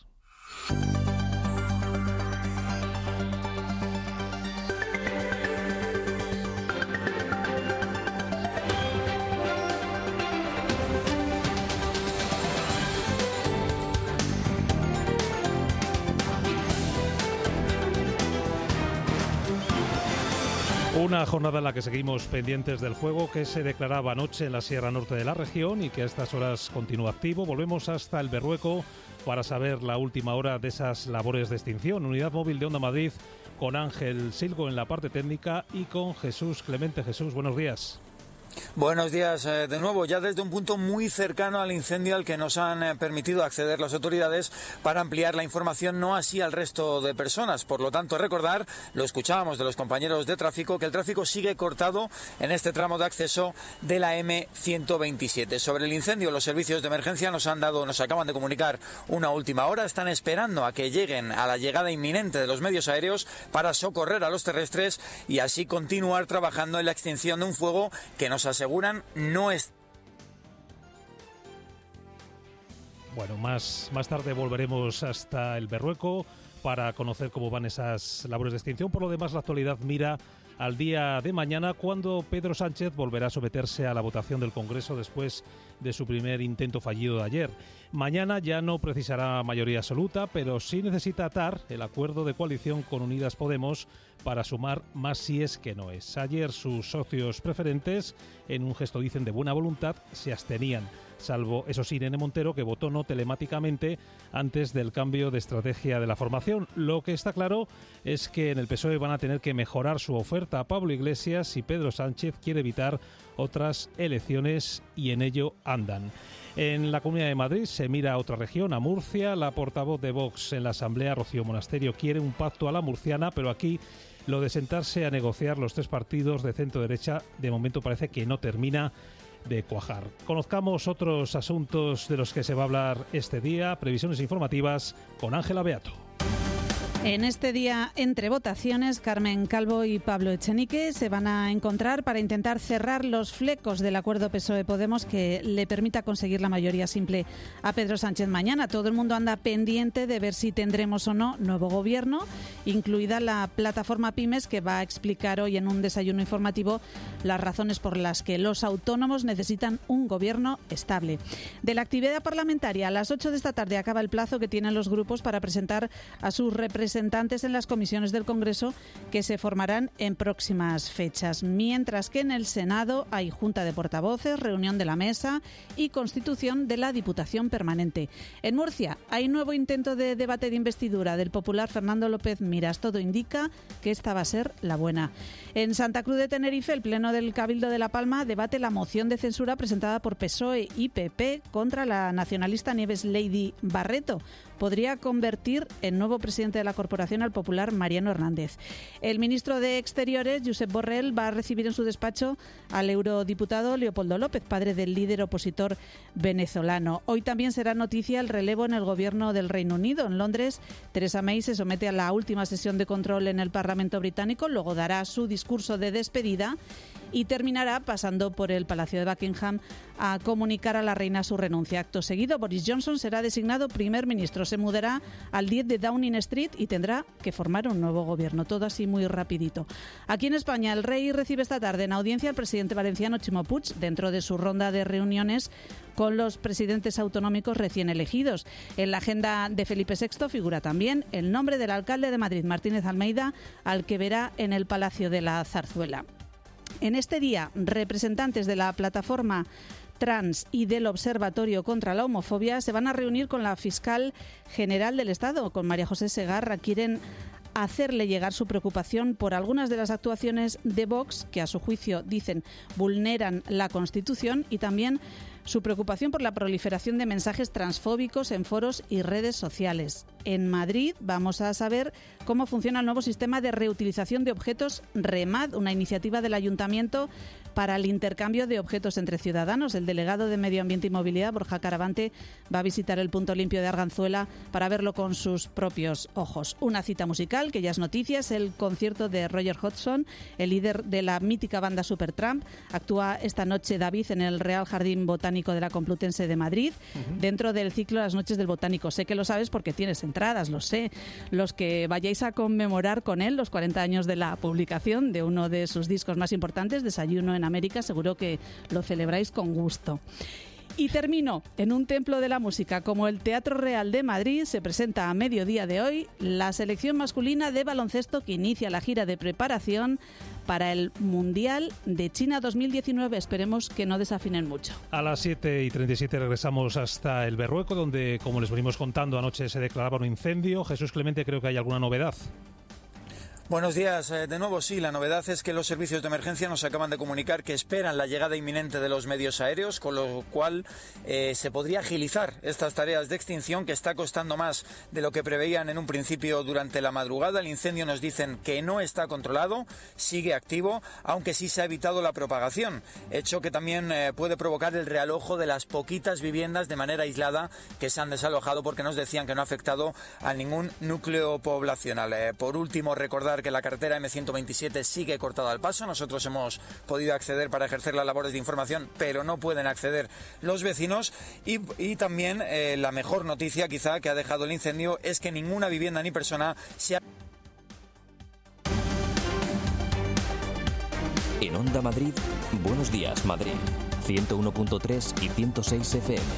Una jornada en la que seguimos pendientes del fuego que se declaraba anoche en la Sierra Norte de la región y que a estas horas continúa activo. Volvemos hasta el Berrueco para saber la última hora de esas labores de extinción. Unidad móvil de Onda Madrid con Ángel Silgo en la parte técnica y con Jesús Clemente. Jesús, buenos días. Buenos días eh, de nuevo, ya desde un punto muy cercano al incendio al que nos han eh, permitido acceder las autoridades para ampliar la información, no así al resto de personas. Por lo tanto, recordar, lo escuchábamos de los compañeros de tráfico, que el tráfico sigue cortado en este tramo de acceso de la eme ciento veintisiete. Sobre el incendio, los servicios de emergencia nos han dado, nos acaban de comunicar una última hora. Están esperando a que lleguen a la llegada inminente de los medios aéreos para socorrer a los terrestres y así continuar trabajando en la extinción de un fuego que nos aseguran no es. Bueno, más, más tarde volveremos hasta el Berrueco para conocer cómo van esas labores de extinción. Por lo demás, la actualidad mira al día de mañana, cuando Pedro Sánchez volverá a someterse a la votación del Congreso después de su primer intento fallido de ayer. Mañana ya no precisará mayoría absoluta, pero sí necesita atar el acuerdo de coalición con Unidas Podemos para sumar más síes que noes. Ayer sus socios preferentes, en un gesto dicen de buena voluntad, se abstenían, salvo, eso sí, Irene Montero, que votó no telemáticamente antes del cambio de estrategia de la formación. Lo que está claro es que en el P S O E van a tener que mejorar su oferta a Pablo Iglesias si Pedro Sánchez quiere evitar otras elecciones, y en ello andan. En la Comunidad de Madrid se mira a otra región, a Murcia. La portavoz de Vox en la Asamblea, Rocío Monasterio, quiere un pacto a la murciana, pero aquí lo de sentarse a negociar los tres partidos de centro-derecha de momento parece que no termina de cuajar. Conozcamos otros asuntos de los que se va a hablar este día. Previsiones informativas con Ángela Beato. En este día, entre votaciones, Carmen Calvo y Pablo Echenique se van a encontrar para intentar cerrar los flecos del acuerdo P S O E-Podemos que le permita conseguir la mayoría simple a Pedro Sánchez mañana. Todo el mundo anda pendiente de ver si tendremos o no nuevo gobierno, incluida la plataforma Pymes, que va a explicar hoy en un desayuno informativo las razones por las que los autónomos necesitan un gobierno estable. De la actividad parlamentaria, a las ocho de esta tarde acaba el plazo que tienen los grupos para presentar a sus representantes representantes en las comisiones del Congreso que se formarán en próximas fechas, mientras que en el Senado hay Junta de Portavoces, reunión de la mesa y constitución de la Diputación Permanente. En Murcia hay nuevo intento de debate de investidura del popular Fernando López Miras. Todo indica que esta va a ser la buena. En Santa Cruz de Tenerife, el Pleno del Cabildo de La Palma debate la moción de censura presentada por P S O E y P P contra la nacionalista Nieves Lady Barreto. Podría convertir en nuevo presidente de la corporación al popular Mariano Hernández. El ministro de Exteriores, Josep Borrell, va a recibir en su despacho al eurodiputado Leopoldo López, padre del líder opositor venezolano. Hoy también será noticia el relevo en el gobierno del Reino Unido. En Londres, Theresa May se somete a la última sesión de control en el Parlamento británico, luego dará su discurso de despedida y terminará pasando por el Palacio de Buckingham a comunicar a la reina su renuncia. Acto seguido, Boris Johnson será designado primer ministro. Se mudará al diez de Downing Street y tendrá que formar un nuevo gobierno. Todo así muy rapidito. Aquí en España, el rey recibe esta tarde en audiencia al presidente valenciano Ximo Puig dentro de su ronda de reuniones con los presidentes autonómicos recién elegidos. En la agenda de Felipe sexto figura también el nombre del alcalde de Madrid, Martínez Almeida, al que verá en el Palacio de la Zarzuela. En este día, representantes de la plataforma trans y del Observatorio contra la Homofobia se van a reunir con la fiscal general del Estado, con María José Segarra. Quieren hacerle llegar su preocupación por algunas de las actuaciones de Vox que, a su juicio, dicen vulneran la Constitución, y también su preocupación por la proliferación de mensajes transfóbicos en foros y redes sociales. En Madrid vamos a saber cómo funciona el nuevo sistema de reutilización de objetos REMAD, una iniciativa del Ayuntamiento para el intercambio de objetos entre ciudadanos. El delegado de Medio Ambiente y Movilidad, Borja Caravante, va a visitar el punto limpio de Arganzuela para verlo con sus propios ojos. Una cita musical que ya es noticia, es el concierto de Roger Hodgson, el líder de la mítica banda Supertramp. Actúa esta noche David en el Real Jardín Botánico de la Complutense de Madrid, uh-huh. dentro del ciclo Las Noches del Botánico. Sé que lo sabes porque tienes entradas, lo sé. Los que vayáis a conmemorar con él los cuarenta años de la publicación de uno de sus discos más importantes, Desayuno en América, seguro que lo celebráis con gusto. Y termino en un templo de la música como el Teatro Real de Madrid. Se presenta a mediodía de hoy la selección masculina de baloncesto que inicia la gira de preparación para el Mundial de China dos mil diecinueve. Esperemos que no desafinen mucho. A las siete y treinta y siete regresamos hasta el Berrueco, donde, como les venimos contando, anoche se declaraba un incendio. Jesús Clemente, creo que hay alguna novedad. Buenos días. De nuevo, sí, la novedad es que los servicios de emergencia nos acaban de comunicar que esperan la llegada inminente de los medios aéreos, con lo cual eh, se podría agilizar estas tareas de extinción, que está costando más de lo que preveían en un principio durante la madrugada. El incendio, nos dicen, que no está controlado, sigue activo, aunque sí se ha evitado la propagación, hecho que también eh, puede provocar el realojo de las poquitas viviendas de manera aislada que se han desalojado, porque nos decían que no ha afectado a ningún núcleo poblacional. Eh, por último, recordar que la carretera eme ciento veintisiete sigue cortada al paso. Nosotros hemos podido acceder para ejercer las labores de información, pero no pueden acceder los vecinos. Y, y también eh, la mejor noticia quizá que ha dejado el incendio es que ninguna vivienda ni persona se ha... En Onda Madrid, Buenos Días Madrid, ciento uno punto tres y ciento seis efe eme.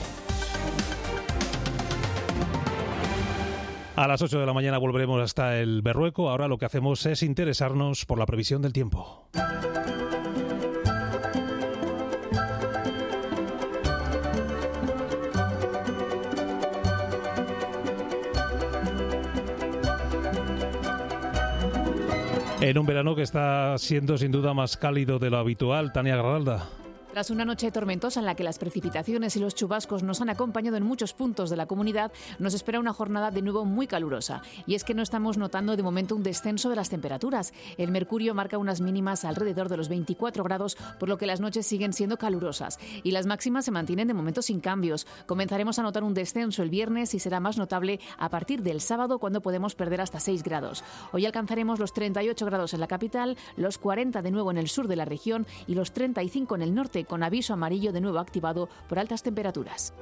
A las ocho de la mañana volveremos hasta el Berrueco. Ahora lo que hacemos es interesarnos por la previsión del tiempo. En un verano que está siendo sin duda más cálido de lo habitual, Tania Garralda. Tras una noche tormentosa en la que las precipitaciones y los chubascos nos han acompañado en muchos puntos de la comunidad, nos espera una jornada de nuevo muy calurosa. Y es que no estamos notando de momento un descenso de las temperaturas. El mercurio marca unas mínimas alrededor de los veinticuatro grados, por lo que las noches siguen siendo calurosas. Y las máximas se mantienen de momento sin cambios. Comenzaremos a notar un descenso el viernes y será más notable a partir del sábado, cuando podemos perder hasta seis grados. Hoy alcanzaremos los treinta y ocho grados en la capital, los cuarenta de nuevo en el sur de la región y los treinta y cinco en el norte, con aviso amarillo de nuevo activado por altas temperaturas.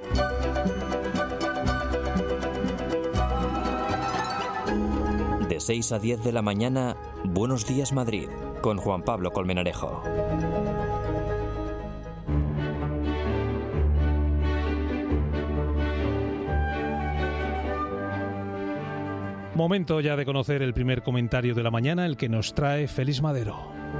De seis a diez de la mañana, Buenos Días Madrid, con Juan Pablo Colmenarejo. Momento ya de conocer el primer comentario de la mañana, el que nos trae Félix Madero.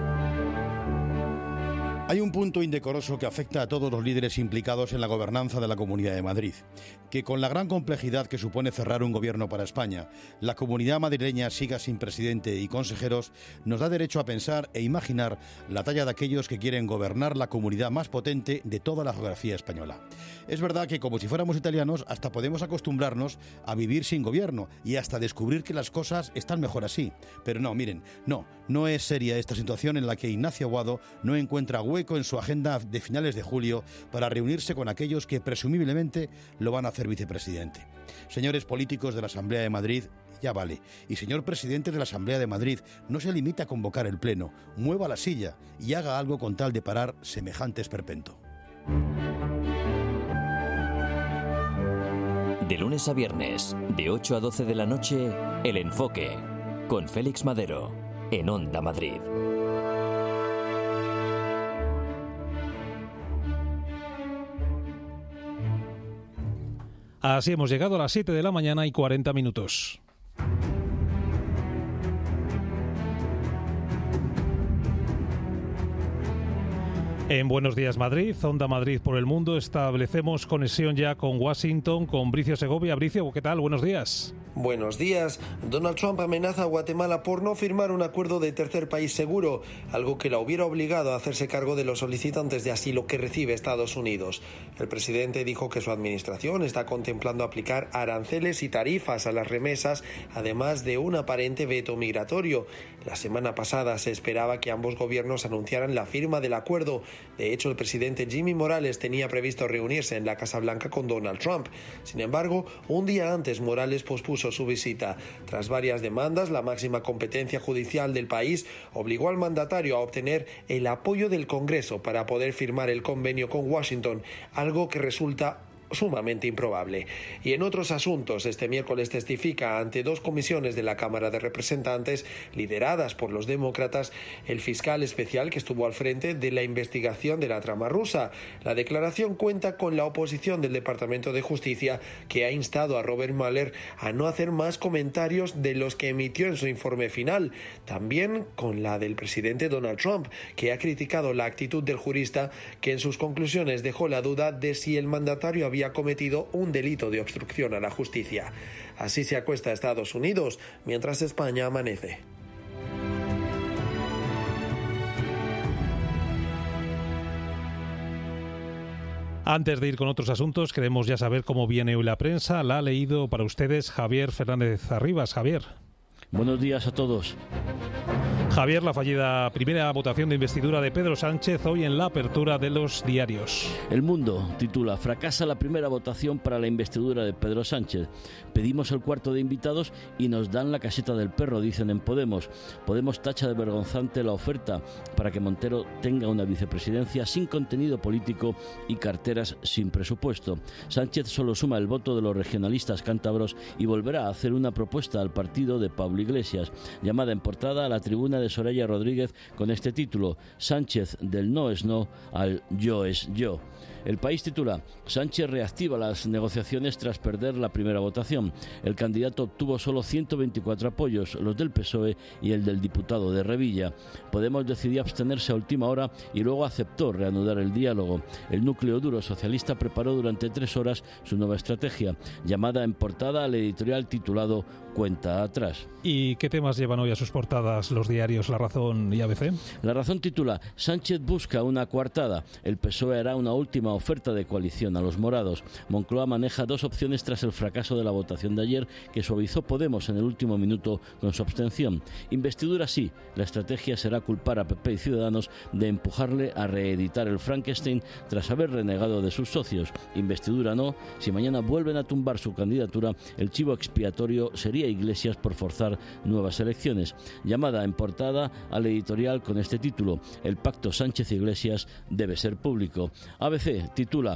Hay un punto indecoroso que afecta a todos los líderes implicados en la gobernanza de la Comunidad de Madrid, que con la gran complejidad que supone cerrar un gobierno para España, la Comunidad madrileña siga sin presidente y consejeros, nos da derecho a pensar e imaginar la talla de aquellos que quieren gobernar la comunidad más potente de toda la geografía española. Es verdad que, como si fuéramos italianos, hasta podemos acostumbrarnos a vivir sin gobierno y hasta descubrir que las cosas están mejor así. Pero no, miren, no, no es seria esta situación en la que Ignacio Aguado no encuentra hueco en su agenda de finales de julio para reunirse con aquellos que presumiblemente lo van a hacer vicepresidente. Señores políticos de la Asamblea de Madrid, ya vale. Y señor presidente de la Asamblea de Madrid, no se limite a convocar el pleno, mueva la silla y haga algo con tal de parar semejante esperpento. De lunes a viernes, de ocho a doce de la noche, El Enfoque, con Félix Madero, en Onda Madrid. Así hemos llegado a las siete de la mañana y cuarenta minutos. En Buenos Días Madrid, Onda Madrid por el mundo, establecemos conexión ya con Washington, con Bricio Segovia. Bricio, ¿qué tal? Buenos días. Buenos días. Donald Trump amenaza a Guatemala por no firmar un acuerdo de tercer país seguro, algo que la hubiera obligado a hacerse cargo de los solicitantes de asilo que recibe Estados Unidos. El presidente dijo que su administración está contemplando aplicar aranceles y tarifas a las remesas, además de un aparente veto migratorio. La semana pasada se esperaba que ambos gobiernos anunciaran la firma del acuerdo. De hecho, el presidente Jimmy Morales tenía previsto reunirse en la Casa Blanca con Donald Trump. Sin embargo, un día antes Morales pospuso su visita. Tras varias demandas, la máxima competencia judicial del país obligó al mandatario a obtener el apoyo del Congreso para poder firmar el convenio con Washington, algo que resulta sumamente improbable. Y en otros asuntos, este miércoles testifica ante dos comisiones de la Cámara de Representantes lideradas por los demócratas el fiscal especial que estuvo al frente de la investigación de la trama rusa. La declaración cuenta con la oposición del Departamento de Justicia, que ha instado a Robert Mueller a no hacer más comentarios de los que emitió en su informe final. También con la del presidente Donald Trump, que ha criticado la actitud del jurista, que en sus conclusiones dejó la duda de si el mandatario había ha cometido un delito de obstrucción a la justicia. Así se acuesta Estados Unidos, mientras España amanece. Antes de ir con otros asuntos, queremos ya saber cómo viene hoy la prensa. La ha leído para ustedes Javier Fernández Arribas. Javier. Buenos días a todos. Javier, la fallida primera votación de investidura de Pedro Sánchez hoy en la apertura de los diarios. El Mundo titula: fracasa la primera votación para la investidura de Pedro Sánchez. Pedimos el cuarto de invitados y nos dan la caseta del perro, dicen en Podemos. Podemos tacha de vergonzante la oferta para que Montero tenga una vicepresidencia sin contenido político y carteras sin presupuesto. Sánchez solo suma el voto de los regionalistas cántabros y volverá a hacer una propuesta al partido de Pablo Iglesias, llamada en portada a la tribuna de Soraya Rodríguez con este título: Sánchez del no es no al yo es yo. El País titula: Sánchez reactiva las negociaciones tras perder la primera votación. El candidato obtuvo solo ciento veinticuatro apoyos, los del P S O E y el del diputado de Revilla. Podemos decidió abstenerse a última hora y luego aceptó reanudar el diálogo. El núcleo duro socialista preparó durante tres horas su nueva estrategia, llamada en portada al editorial titulado Cuenta atrás. ¿Y qué temas llevan hoy a sus portadas los diarios La Razón y A B C? La Razón titula: Sánchez busca una coartada. El P S O E hará una última oferta de coalición a los morados. Moncloa maneja dos opciones tras el fracaso de la votación de ayer, que suavizó Podemos en el último minuto con su abstención. Investidura sí, la estrategia será culpar a P P y Ciudadanos de empujarle a reeditar el Frankenstein tras haber renegado de sus socios. Investidura no, si mañana vuelven a tumbar su candidatura, el chivo expiatorio sería Iglesias por forzar nuevas elecciones. Llamada en portada al editorial con este título: el pacto Sánchez-Iglesias debe ser público. A B C titula: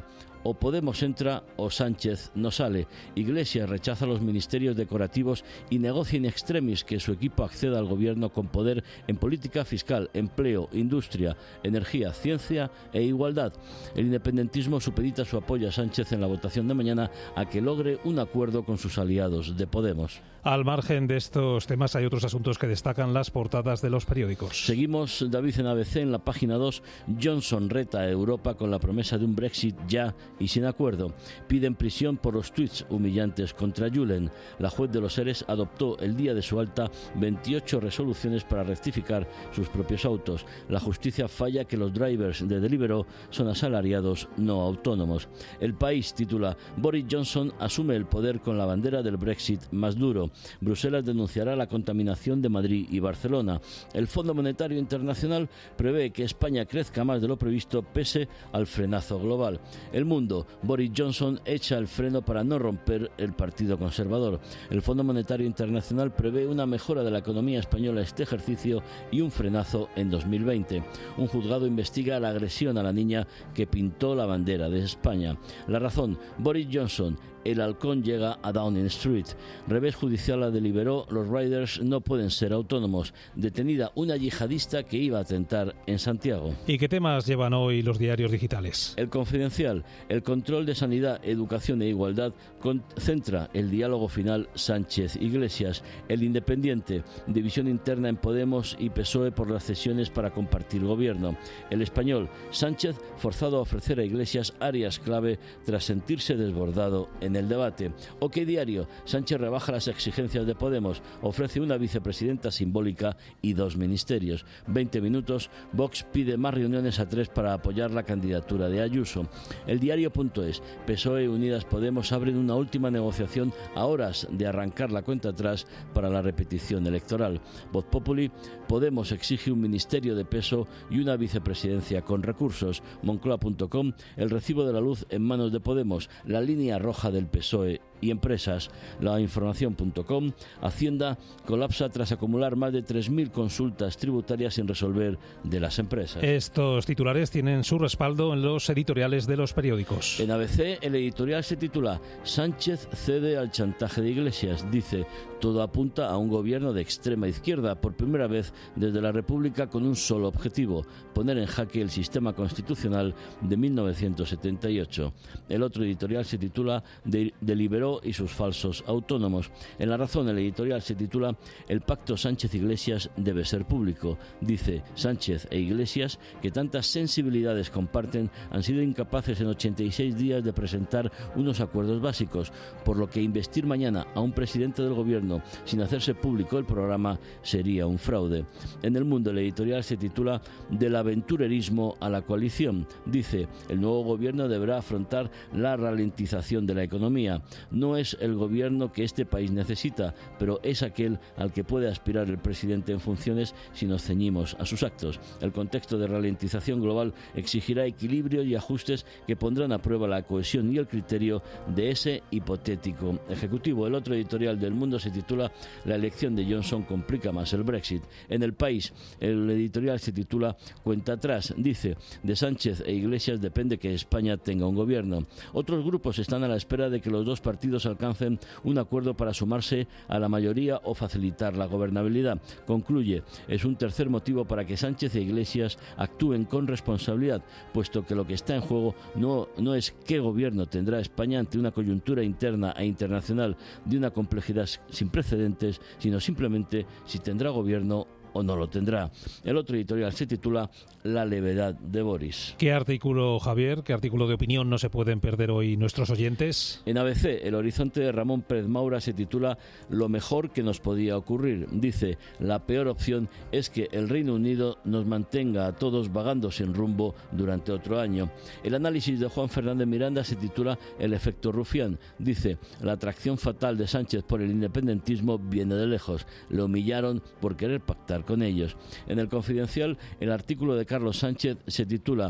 o Podemos entra o Sánchez no sale. Iglesias rechaza los ministerios decorativos y negocia in extremis que su equipo acceda al gobierno con poder en política fiscal, empleo, industria, energía, ciencia e igualdad. El independentismo supedita su apoyo a Sánchez en la votación de mañana a que logre un acuerdo con sus aliados de Podemos. Al margen de estos temas hay otros asuntos que destacan las portadas de los periódicos. Seguimos, David, en A B C, en la página dos. Johnson reta a Europa con la promesa de un Brexit ya y sin acuerdo. Piden prisión por los tuits humillantes contra Julen. La juez de los Eres adoptó el día de su alta veintiocho resoluciones para rectificar sus propios autos. La justicia falla que los drivers de Deliveroo son asalariados, no autónomos. El País titula: Boris Johnson asume el poder con la bandera del Brexit más duro. Bruselas denunciará la contaminación de Madrid y Barcelona. El Fondo Monetario Internacional prevé que España crezca más de lo previsto pese al frenazo global. El Mundo: Boris Johnson echa el freno para no romper el Partido Conservador. El Fondo Monetario Internacional prevé una mejora de la economía española este ejercicio y un frenazo en dos mil veinte. Un juzgado investiga la agresión a la niña que pintó la bandera de España. La Razón: Boris Johnson: el halcón llega a Downing Street. Revés judicial la deliberó, los riders no pueden ser autónomos. Detenida una yihadista que iba a atentar en Santiago. ¿Y qué temas llevan hoy los diarios digitales? El Confidencial: el control de sanidad, educación e igualdad concentra el diálogo final Sánchez-Iglesias. El Independiente: división interna en Podemos y P S O E por las cesiones para compartir gobierno. El Español: Sánchez forzado a ofrecer a Iglesias áreas clave tras sentirse desbordado en el debate. OK Diario: Sánchez rebaja las exigencias de Podemos, ofrece una vicepresidenta simbólica y dos ministerios. veinte minutos: Vox pide más reuniones a tres para apoyar la candidatura de Ayuso. El Diario.es: P S O E y Unidas Podemos abren una última negociación a horas de arrancar la cuenta atrás para la repetición electoral. Voz Populi: Podemos exige un ministerio de peso y una vicepresidencia con recursos. Moncloa.com: el recibo de la luz en manos de Podemos, la línea roja del P S O E y empresas. La información.com: Hacienda colapsa tras acumular más de tres mil consultas tributarias sin resolver de las empresas. Estos titulares tienen su respaldo en los editoriales de los periódicos. En A B C, el editorial se titula: Sánchez cede al chantaje de Iglesias. Dice: todo apunta a un gobierno de extrema izquierda por primera vez desde la República con un solo objetivo: poner en jaque el sistema constitucional de mil novecientos setenta y ocho. El otro editorial se titula: de, Deliberó y sus falsos autónomos. En La Razón, el editorial se titula: el pacto Sánchez-Iglesias debe ser público. Dice: Sánchez e Iglesias, que tantas sensibilidades comparten, han sido incapaces en ochenta y seis días de presentar unos acuerdos básicos, por lo que investir mañana a un presidente del gobierno sin hacerse público el programa sería un fraude. En El Mundo, el editorial se titula: del aventurerismo a la coalición. Dice: el nuevo gobierno deberá afrontar la ralentización de la economía. No es el gobierno que este país necesita, pero es aquel al que puede aspirar el presidente en funciones si nos ceñimos a sus actos. El contexto de ralentización global exigirá equilibrio y ajustes que pondrán a prueba la cohesión y el criterio de ese hipotético ejecutivo. El otro editorial del Mundo se titula: la elección de Johnson complica más el Brexit. En El País, el editorial se titula: cuenta atrás. Dice: de Sánchez e Iglesias depende que España tenga un gobierno. Otros grupos están a la espera de que los dos partidos alcancen un acuerdo para sumarse a la mayoría o facilitar la gobernabilidad. Concluye: es un tercer motivo para que Sánchez e Iglesias actúen con responsabilidad, puesto que lo que está en juego no, no es qué gobierno tendrá España ante una coyuntura interna e internacional de una complejidad sin precedentes, sino simplemente si tendrá gobierno o no lo tendrá. El otro editorial se titula: la levedad de Boris. ¿Qué artículo, Javier, qué artículo de opinión no se pueden perder hoy nuestros oyentes? En A B C, El Horizonte de Ramón Pérez Maura se titula: lo mejor que nos podía ocurrir. Dice: la peor opción es que el Reino Unido nos mantenga a todos vagando sin rumbo durante otro año. El análisis de Juan Fernández Miranda se titula: el efecto Rufián. Dice: la atracción fatal de Sánchez por el independentismo viene de lejos. Le humillaron por querer pactar con ellos. En El Confidencial, el artículo de Carlos Sánchez se titula: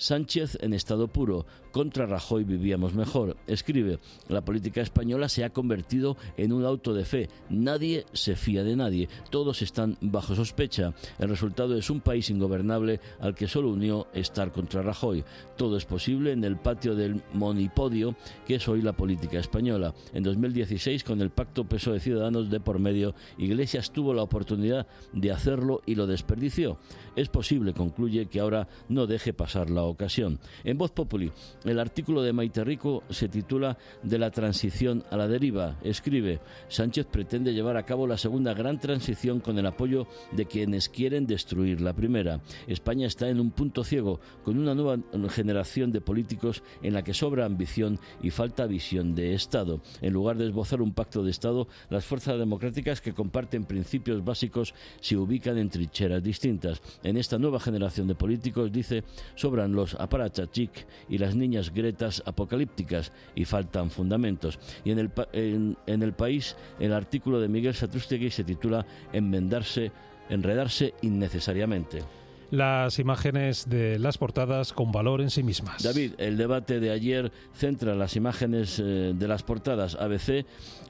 Sánchez en estado puro. Contra Rajoy vivíamos mejor. Escribe, la política española se ha convertido en un auto de fe. Nadie se fía de nadie. Todos están bajo sospecha. El resultado es un país ingobernable al que solo unió estar contra Rajoy. Todo es posible en el patio del monipodio que es hoy la política española. En dos mil dieciséis, con el pacto P S O E-Ciudadanos de por medio, Iglesias tuvo la oportunidad de hacerlo y lo desperdició. Es posible, concluye, que ahora no deje pasar la ocasión. En Voz Populi, el artículo de Maite Rico se titula De la transición a la deriva. Escribe, Sánchez pretende llevar a cabo la segunda gran transición con el apoyo de quienes quieren destruir la primera. España está en un punto ciego, con una nueva generación de políticos en la que sobra ambición y falta visión de Estado. En lugar de esbozar un pacto de Estado, las fuerzas democráticas que comparten principios básicos se ubican en trincheras distintas. En esta nueva generación de políticos, dice, sobran los aparachachic y las niñas gretas apocalípticas y faltan fundamentos. Y en el, en, en el País, el artículo de Miguel Satrústegui se titula Enmendarse, enredarse innecesariamente. Las imágenes de las portadas con valor en sí mismas. David, el debate de ayer centra las imágenes eh, de las portadas. A B C,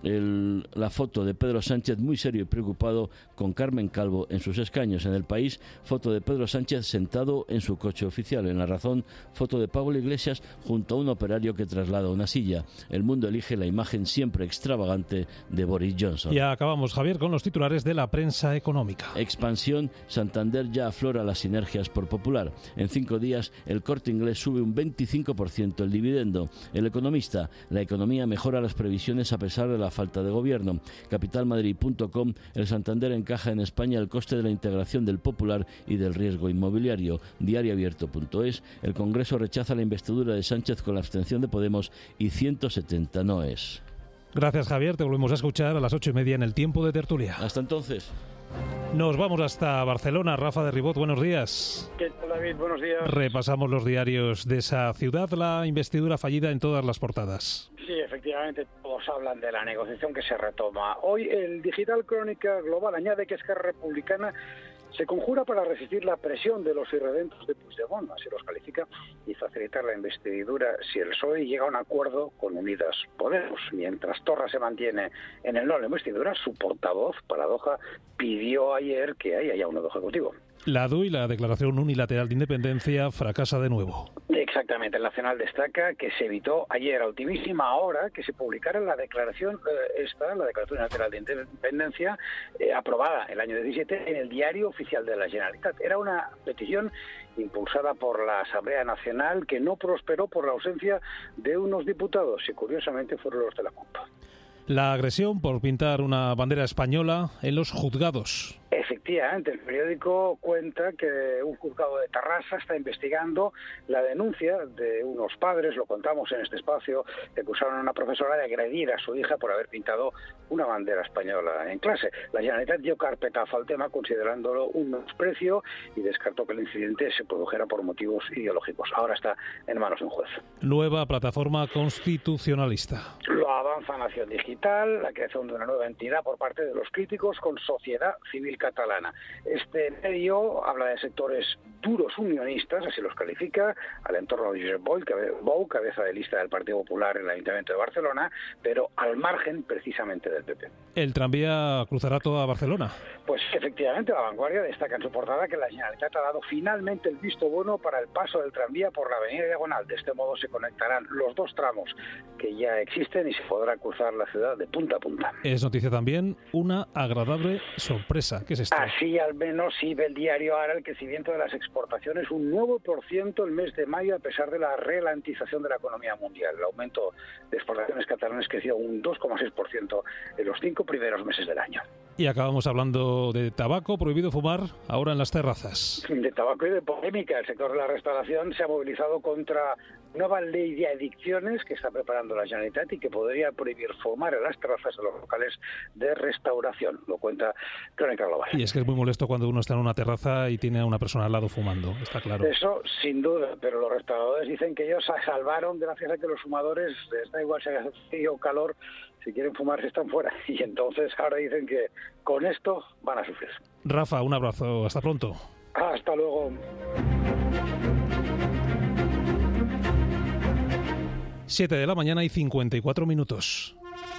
el, la foto de Pedro Sánchez muy serio y preocupado con Carmen Calvo en sus escaños. En El País, foto de Pedro Sánchez sentado en su coche oficial. En La Razón, foto de Pablo Iglesias junto a un operario que traslada una silla. El Mundo elige la imagen siempre extravagante de Boris Johnson. Y acabamos, Javier, con los titulares de la prensa económica. Expansión, Santander ya aflora las sinergias por Popular. En cinco días, el Corte Inglés sube un veinticinco por ciento el dividendo. El Economista, la economía mejora las previsiones a pesar de la falta de gobierno. capital madrid punto com, el Santander encaja en España el coste de la integración del Popular y del riesgo inmobiliario. diario abierto punto es, el Congreso rechaza la investidura de Sánchez con la abstención de Podemos y ciento setenta noes. Gracias, Javier. Te volvemos a escuchar a las ocho y media en el tiempo de tertulia. Hasta entonces. Nos vamos hasta Barcelona. Rafa de Ribot, buenos días. ¿Qué tal, David? Buenos días. Repasamos los diarios de esa ciudad. La investidura fallida en todas las portadas. Sí, efectivamente, todos hablan de la negociación que se retoma. Hoy el Digital Crónica Global añade que Esquerra Republicana se conjura para resistir la presión de los irredentos de Puigdemont, así los califica, y facilitar la investidura si el P S O E llega a un acuerdo con Unidas Podemos. Mientras Torra se mantiene en el no a la investidura, su portavoz, Paradoja, pidió ayer que haya ya un nuevo ejecutivo. La D U y la declaración unilateral de independencia fracasa de nuevo. Exactamente, el Nacional destaca que se evitó ayer a ultimísima hora que se publicara la declaración eh, esta, la declaración unilateral de independencia eh, aprobada el año diecisiete en el Diario Oficial de la Generalitat. Era una petición impulsada por la Asamblea Nacional que no prosperó por la ausencia de unos diputados y curiosamente fueron los de la CUP. La agresión por pintar una bandera española en los juzgados. Efectivamente, el periódico cuenta que un juzgado de Tarrasa está investigando la denuncia de unos padres, lo contamos en este espacio, que acusaron a una profesora de agredir a su hija por haber pintado una bandera española en clase. La Generalitat dio carpetazo al tema considerándolo un menosprecio y descartó que el incidente se produjera por motivos ideológicos. Ahora está en manos de un juez. Nueva plataforma constitucionalista. Lo avanza Nación Digital, la creación de una nueva entidad por parte de los críticos con Sociedad Civil Catalana. Este medio habla de sectores duros unionistas, así los califica, al entorno de Josep Bou, cabeza de lista del Partido Popular en el Ayuntamiento de Barcelona, pero al margen precisamente del P P. ¿El tranvía cruzará toda Barcelona? Pues efectivamente, La Vanguardia destaca en su portada que la Generalitat ha dado finalmente el visto bueno para el paso del tranvía por la avenida Diagonal. De este modo se conectarán los dos tramos que ya existen y se podrá cruzar la ciudad de punta a punta. Es noticia también una agradable sorpresa. ¿Qué es esto? Así al menos sí ve el diario ahora el crecimiento de las exportaciones, un nueve por ciento el mes de mayo a pesar de la ralentización de la economía mundial. El aumento de exportaciones catalanas creció un dos coma seis por ciento en los cinco primeros meses del año. Y acabamos hablando de tabaco, prohibido fumar ahora en las terrazas. De tabaco y de polémica. El sector de la restauración se ha movilizado contra nueva ley de adicciones que está preparando la Generalitat y que podría prohibir fumar en las terrazas de los locales de restauración. Lo cuenta Crónica Global. Y es que es muy molesto cuando uno está en una terraza y tiene a una persona al lado fumando, está claro. Eso sin duda, pero los restauradores dicen que ellos se salvaron gracias a que los fumadores, les da igual si hace frío o calor, si quieren fumar se están fuera. Y entonces ahora dicen que con esto van a sufrir. Rafa, un abrazo, hasta pronto. Hasta luego. siete de la mañana y cincuenta y cuatro minutos.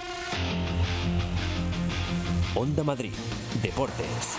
Onda Madrid, Deportes.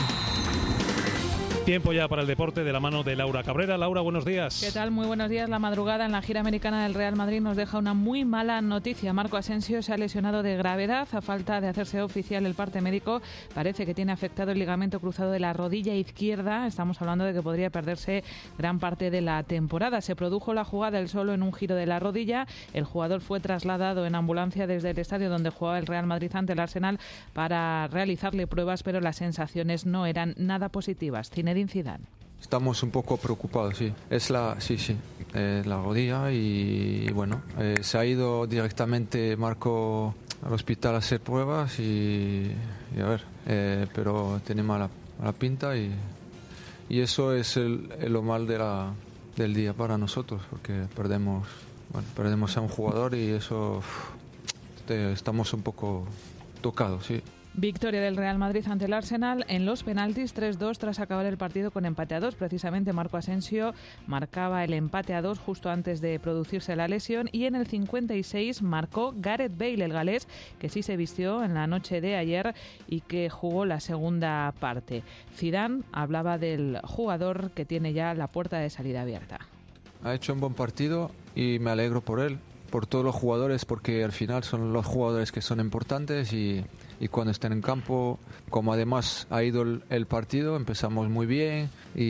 Tiempo ya para el deporte de la mano de Laura Cabrera. Laura, buenos días. ¿Qué tal? Muy buenos días. La madrugada en la gira americana del Real Madrid nos deja una muy mala noticia. Marco Asensio se ha lesionado de gravedad. A falta de hacerse oficial el parte médico, parece que tiene afectado el ligamento cruzado de la rodilla izquierda. Estamos hablando de que podría perderse gran parte de la temporada. Se produjo la jugada él solo en un giro de la rodilla. El jugador fue trasladado en ambulancia desde el estadio donde jugaba el Real Madrid ante el Arsenal para realizarle pruebas, pero las sensaciones no eran nada positivas. Zinedine Zidane. Estamos un poco preocupados, sí. Es la, sí, sí, eh, la rodilla y bueno, eh, se ha ido directamente Marco al hospital a hacer pruebas y, y a ver, eh, pero tiene mala, mala pinta y, y eso es el, el lo mal de la, del día para nosotros, porque perdemos, bueno, perdemos a un jugador y eso uf, te, estamos un poco tocados, sí. Victoria del Real Madrid ante el Arsenal en los penaltis tres dos tras acabar el partido con empate a dos. Precisamente Marco Asensio marcaba el empate a dos justo antes de producirse la lesión y en el cincuenta y seis marcó Gareth Bale, el galés, que sí se vistió en la noche de ayer y que jugó la segunda parte. Zidane hablaba del jugador que tiene ya la puerta de salida abierta. Ha hecho un buen partido y me alegro por él, por todos los jugadores, porque al final son los jugadores que son importantes y, y cuando están en campo, como además ha ido el, el partido, empezamos muy bien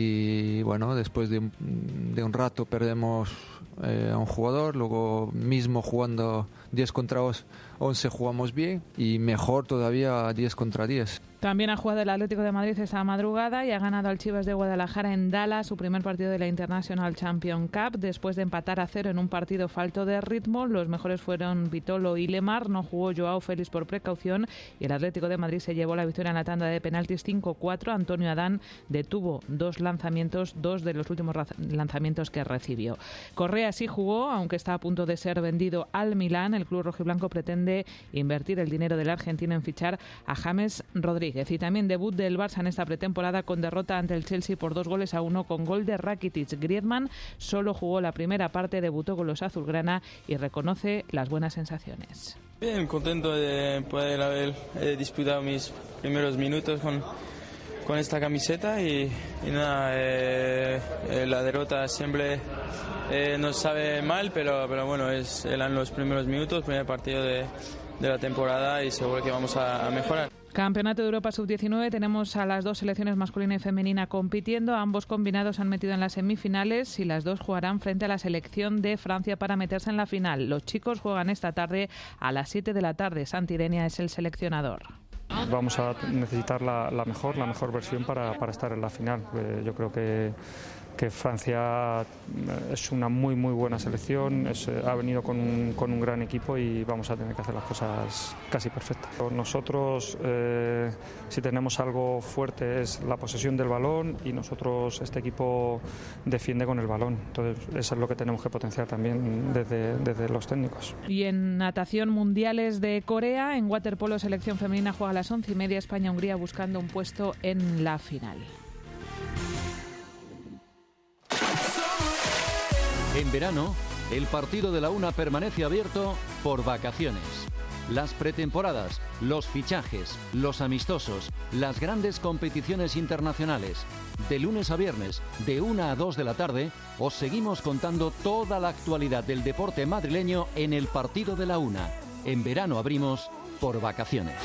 y bueno, después de un, de un rato perdemos eh, a un jugador, luego mismo jugando diez contra once jugamos bien y mejor todavía diez contra diez. También ha jugado el Atlético de Madrid esta madrugada y ha ganado al Chivas de Guadalajara en Dallas, su primer partido de la International Champions Cup, después de empatar a cero en un partido falto de ritmo. Los mejores fueron Vitolo y Lemar, no jugó Joao Félix por precaución y el Atlético de Madrid se llevó la victoria en la tanda de penaltis cinco cuatro. Antonio Adán detuvo dos lanzamientos, dos de los últimos lanzamientos que recibió. Correa sí jugó, aunque está a punto de ser vendido al Milán. El club rojiblanco pretende invertir el dinero del argentino en fichar a James Rodríguez. Y también debut del Barça en esta pretemporada con derrota ante el Chelsea por dos goles a uno con gol de Rakitic. Griezmann solo jugó la primera parte, debutó con los azulgrana y reconoce las buenas sensaciones. Bien, contento de poder haber eh, disputado mis primeros minutos con, con esta camiseta y, y nada, eh, eh, la derrota siempre eh, nos sabe mal, pero, pero bueno, es, eran los primeros minutos, primer partido de, de la temporada y seguro que vamos a, a mejorar. Campeonato de Europa sub diecinueve, tenemos a las dos selecciones masculina y femenina compitiendo. Ambos combinados han metido en las semifinales y las dos jugarán frente a la selección de Francia para meterse en la final. Los chicos juegan esta tarde a las siete de la tarde. Santi Denia es el seleccionador. Vamos a necesitar la, la mejor, la mejor versión para, para estar en la final. Eh, yo creo que que Francia es una muy muy buena selección, es, ha venido con un, con un gran equipo y vamos a tener que hacer las cosas casi perfectas. Nosotros, eh, si tenemos algo fuerte, es la posesión del balón y nosotros, este equipo defiende con el balón, entonces eso es lo que tenemos que potenciar también desde, desde los técnicos. Y en natación, mundiales de Corea, en waterpolo selección femenina juega a las once y media España-Hungría buscando un puesto en la final. En verano, el partido de la Una permanece abierto por vacaciones. Las pretemporadas, los fichajes, los amistosos, las grandes competiciones internacionales. De lunes a viernes, de una a dos de la tarde, os seguimos contando toda la actualidad del deporte madrileño en el partido de la Una. En verano abrimos por vacaciones.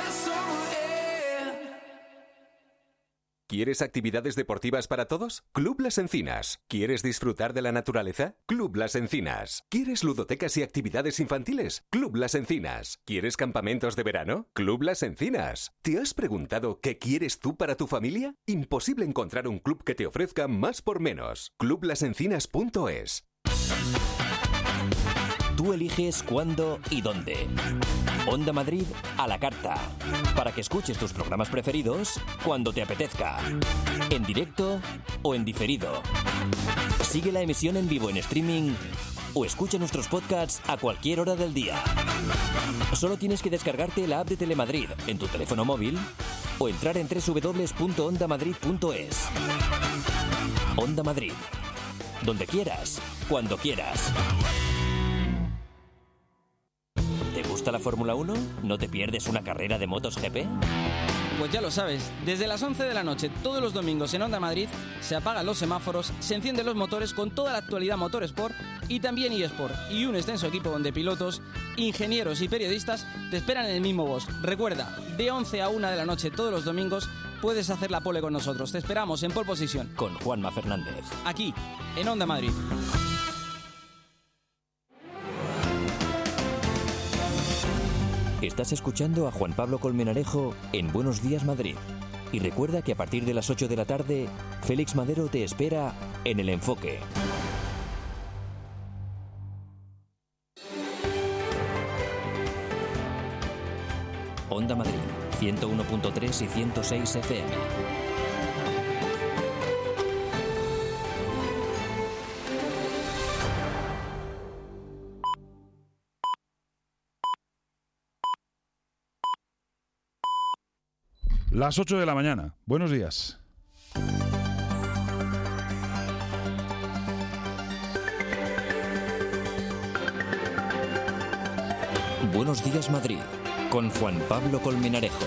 ¿Quieres actividades deportivas para todos? Club Las Encinas. ¿Quieres disfrutar de la naturaleza? Club Las Encinas. ¿Quieres ludotecas y actividades infantiles? Club Las Encinas. ¿Quieres campamentos de verano? Club Las Encinas. ¿Te has preguntado qué quieres tú para tu familia? Imposible encontrar un club que te ofrezca más por menos. club las encinas punto es. Tú eliges cuándo y dónde. Onda Madrid a la carta. Para que escuches tus programas preferidos cuando te apetezca. En directo o en diferido. Sigue la emisión en vivo en streaming o escucha nuestros podcasts a cualquier hora del día. Solo tienes que descargarte la app de Telemadrid en tu teléfono móvil o entrar en doble u doble u doble u punto onda madrid punto es. Onda Madrid. Donde quieras, cuando quieras. gusta la Fórmula uno? ¿No te pierdes una carrera de motos G P? Pues ya lo sabes, desde las once de la noche todos los domingos en Onda Madrid se apagan los semáforos, se encienden los motores con toda la actualidad Motorsport y también eSport, y un extenso equipo donde pilotos, ingenieros y periodistas te esperan en el mismo box. Recuerda, de once a una de la noche todos los domingos puedes hacer la pole con nosotros. Te esperamos en Pole Position con Juanma Fernández, aquí en Onda Madrid. Estás escuchando a Juan Pablo Colmenarejo en Buenos Días Madrid. Y recuerda que a partir de las ocho de la tarde, Félix Madero te espera en El Enfoque. Onda Madrid, ciento uno punto tres y ciento seis F M. Las ocho de la mañana. Buenos días. Buenos días Madrid, con Juan Pablo Colmenarejo.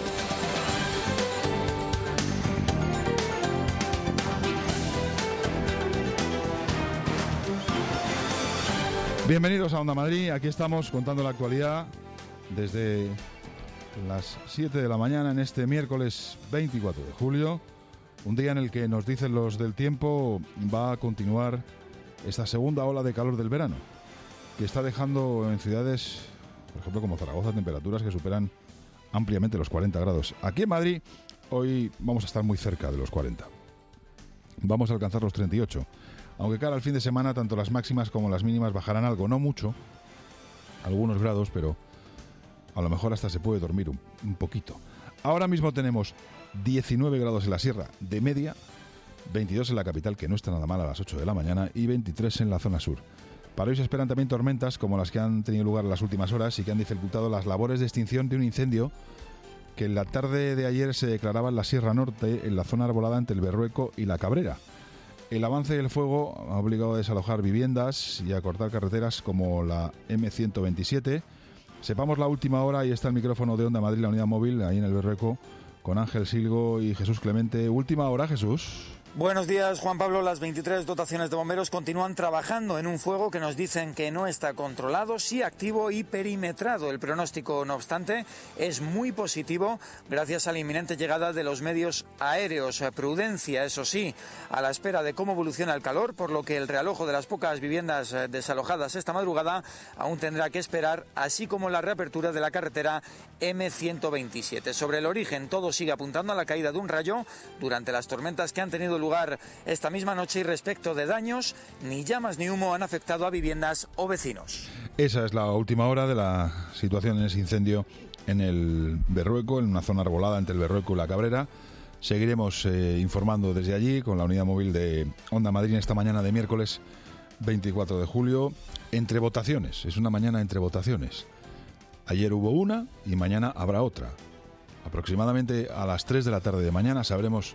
Bienvenidos a Onda Madrid. Aquí estamos contando la actualidad desde las siete de la mañana en este miércoles veinticuatro de julio, un día en el que nos dicen los del tiempo va a continuar esta segunda ola de calor del verano, que está dejando en ciudades, por ejemplo como Zaragoza, temperaturas que superan ampliamente los cuarenta grados. Aquí en Madrid hoy vamos a estar muy cerca de los cuarenta. Vamos a alcanzar los treinta y ocho, aunque cara al fin de semana tanto las máximas como las mínimas bajarán algo, no mucho, algunos grados, pero a lo mejor hasta se puede dormir un, un poquito. Ahora mismo tenemos diecinueve grados en la sierra de media, veintidós en la capital, que no está nada mal a las ocho de la mañana, y veintitrés en la zona sur. Para hoy se esperan también tormentas como las que han tenido lugar en las últimas horas y que han dificultado las labores de extinción de un incendio que en la tarde de ayer se declaraba en la Sierra Norte, en la zona arbolada entre el Berrueco y la Cabrera. El avance del fuego ha obligado a desalojar viviendas y a cortar carreteras como la eme ciento veintisiete. Sepamos la última hora y está el micrófono de Onda Madrid, la unidad móvil, ahí en el Berrueco, con Ángel Silgo y Jesús Clemente. Última hora, Jesús. Buenos días, Juan Pablo. Las veintitrés dotaciones de bomberos continúan trabajando en un fuego que nos dicen que no está controlado, sí activo y perimetrado. El pronóstico, no obstante, es muy positivo gracias a la inminente llegada de los medios aéreos. Prudencia, eso sí, a la espera de cómo evoluciona el calor, por lo que el realojo de las pocas viviendas desalojadas esta madrugada aún tendrá que esperar, así como la reapertura de la carretera eme ciento veintisiete. Sobre el origen, todo sigue apuntando a la caída de un rayo durante las tormentas que han tenido lugar esta misma noche, y respecto de daños, ni llamas ni humo han afectado a viviendas o vecinos. Esa es la última hora de la situación en ese incendio en el Berrueco, en una zona arbolada entre el Berrueco y la Cabrera. Seguiremos eh, informando desde allí con la unidad móvil de Onda Madrid esta mañana de miércoles veinticuatro de julio, entre votaciones. Es una mañana entre votaciones. Ayer hubo una y mañana habrá otra. Aproximadamente a las tres de la tarde de mañana sabremos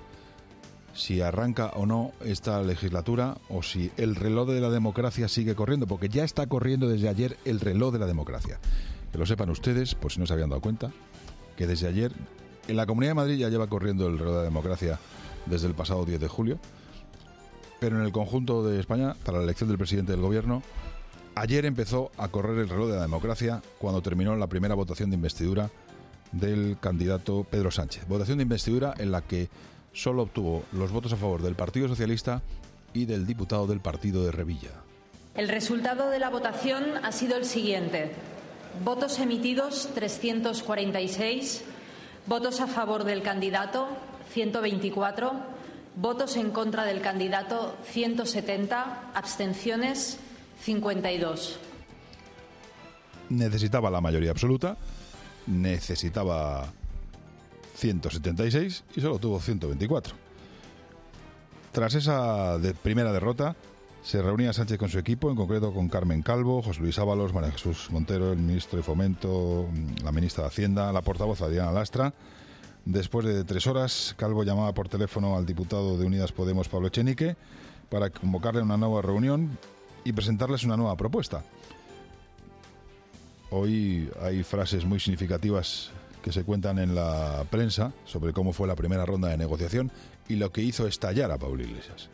si arranca o no esta legislatura o si el reloj de la democracia sigue corriendo, porque ya está corriendo desde ayer el reloj de la democracia. Que lo sepan ustedes, por si no se habían dado cuenta, que desde ayer en la Comunidad de Madrid ya lleva corriendo el reloj de la democracia desde el pasado diez de julio, pero en el conjunto de España, para la elección del presidente del gobierno, ayer empezó a correr el reloj de la democracia cuando terminó la primera votación de investidura del candidato Pedro Sánchez. Votación de investidura en la que solo obtuvo los votos a favor del Partido Socialista y del diputado del partido de Revilla. El resultado de la votación ha sido el siguiente. Votos emitidos trescientos cuarenta y seis, votos a favor del candidato ciento veinticuatro, votos en contra del candidato ciento setenta, abstenciones cincuenta y dos. Necesitaba la mayoría absoluta, necesitaba ciento setenta y seis y solo tuvo ciento veinticuatro. Tras esa de primera derrota, se reunía Sánchez con su equipo, en concreto con Carmen Calvo, José Luis Ábalos, María Jesús Montero, el ministro de Fomento, la ministra de Hacienda, la portavoz Adriana Lastra. Después de tres horas, Calvo llamaba por teléfono al diputado de Unidas Podemos, Pablo Echenique, para convocarle a una nueva reunión y presentarles una nueva propuesta. Hoy hay frases muy significativas que se cuentan en la prensa sobre cómo fue la primera ronda de negociación y lo que hizo estallar a Pablo Iglesias.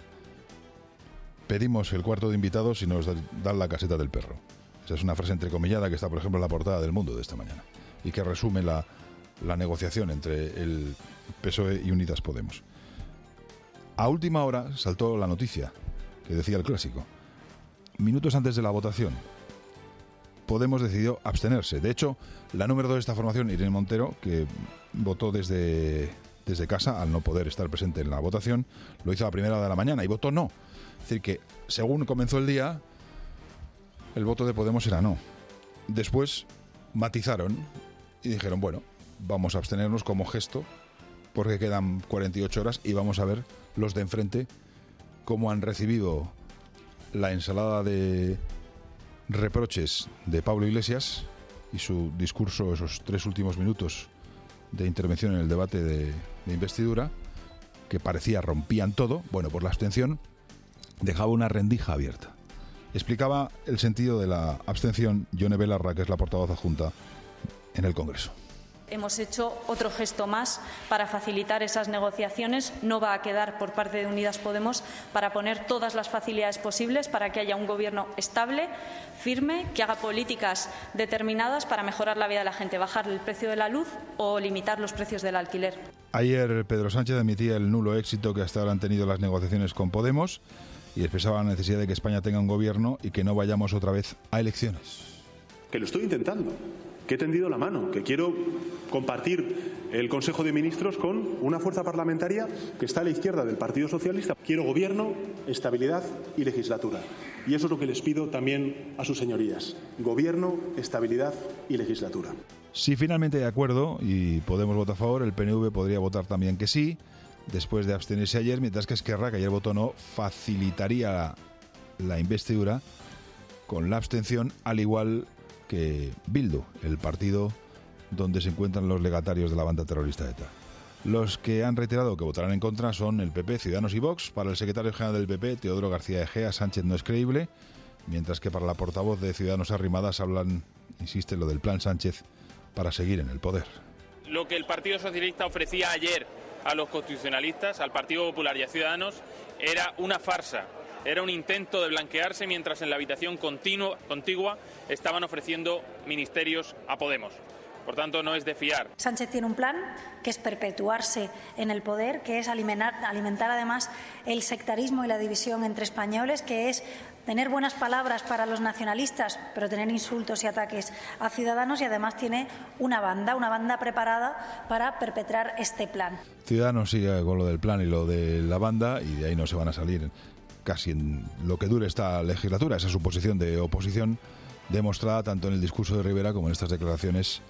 Pedimos el cuarto de invitados y nos dan la caseta del perro. Esa es una frase entrecomillada que está, por ejemplo, en la portada del Mundo de esta mañana y que resume la, la negociación entre el P S O E y Unidas Podemos. A última hora saltó la noticia que decía el clásico. Minutos antes de la votación, Podemos decidió abstenerse. De hecho, la número dos de esta formación, Irene Montero, que votó desde, desde casa al no poder estar presente en la votación, lo hizo a primera hora de la mañana y votó no. Es decir, que según comenzó el día, el voto de Podemos era no. Después matizaron y dijeron, bueno, vamos a abstenernos como gesto porque quedan cuarenta y ocho horas y vamos a ver los de enfrente cómo han recibido la ensalada de reproches de Pablo Iglesias y su discurso, esos tres últimos minutos de intervención en el debate de, de investidura, que parecía rompían todo. Bueno, por la abstención dejaba una rendija abierta. Explicaba el sentido de la abstención Yone Belarra, que es la portavoz adjunta en el Congreso. Hemos hecho otro gesto más para facilitar esas negociaciones. No va a quedar por parte de Unidas Podemos para poner todas las facilidades posibles para que haya un gobierno estable, firme, que haga políticas determinadas para mejorar la vida de la gente, bajar el precio de la luz o limitar los precios del alquiler. Ayer Pedro Sánchez admitía el nulo éxito que hasta ahora han tenido las negociaciones con Podemos y expresaba la necesidad de que España tenga un gobierno y que no vayamos otra vez a elecciones. Que lo estoy intentando, que he tendido la mano, que quiero compartir el Consejo de Ministros con una fuerza parlamentaria que está a la izquierda del Partido Socialista. Quiero gobierno, estabilidad y legislatura. Y eso es lo que les pido también a sus señorías. Gobierno, estabilidad y legislatura. Si finalmente hay acuerdo y Podemos vota a favor, el P N V podría votar también que sí, después de abstenerse ayer, mientras que Esquerra, que ayer votó no, facilitaría la investidura con la abstención, al igual que Bildu, el partido donde se encuentran los legatarios de la banda terrorista ETA. Los que han reiterado que votarán en contra son el P P, Ciudadanos y Vox. Para el secretario general del P P, Teodoro García Egea, Sánchez no es creíble, mientras que para la portavoz de Ciudadanos Arrimadas hablan, insiste, lo del plan Sánchez para seguir en el poder. Lo que el Partido Socialista ofrecía ayer a los constitucionalistas, al Partido Popular y a Ciudadanos, era una farsa. Era un intento de blanquearse mientras en la habitación continua, contigua estaban ofreciendo ministerios a Podemos. Por tanto, no es de fiar. Sánchez tiene un plan que es perpetuarse en el poder, que es alimentar, alimentar además el sectarismo y la división entre españoles, que es tener buenas palabras para los nacionalistas, pero tener insultos y ataques a ciudadanos, y además tiene una banda, una banda preparada para perpetrar este plan. Ciudadanos sigue con lo del plan y lo de la banda, y de ahí no se van a salir casi en lo que dure esta legislatura. Esa es su posición de oposición, demostrada tanto en el discurso de Rivera como en estas declaraciones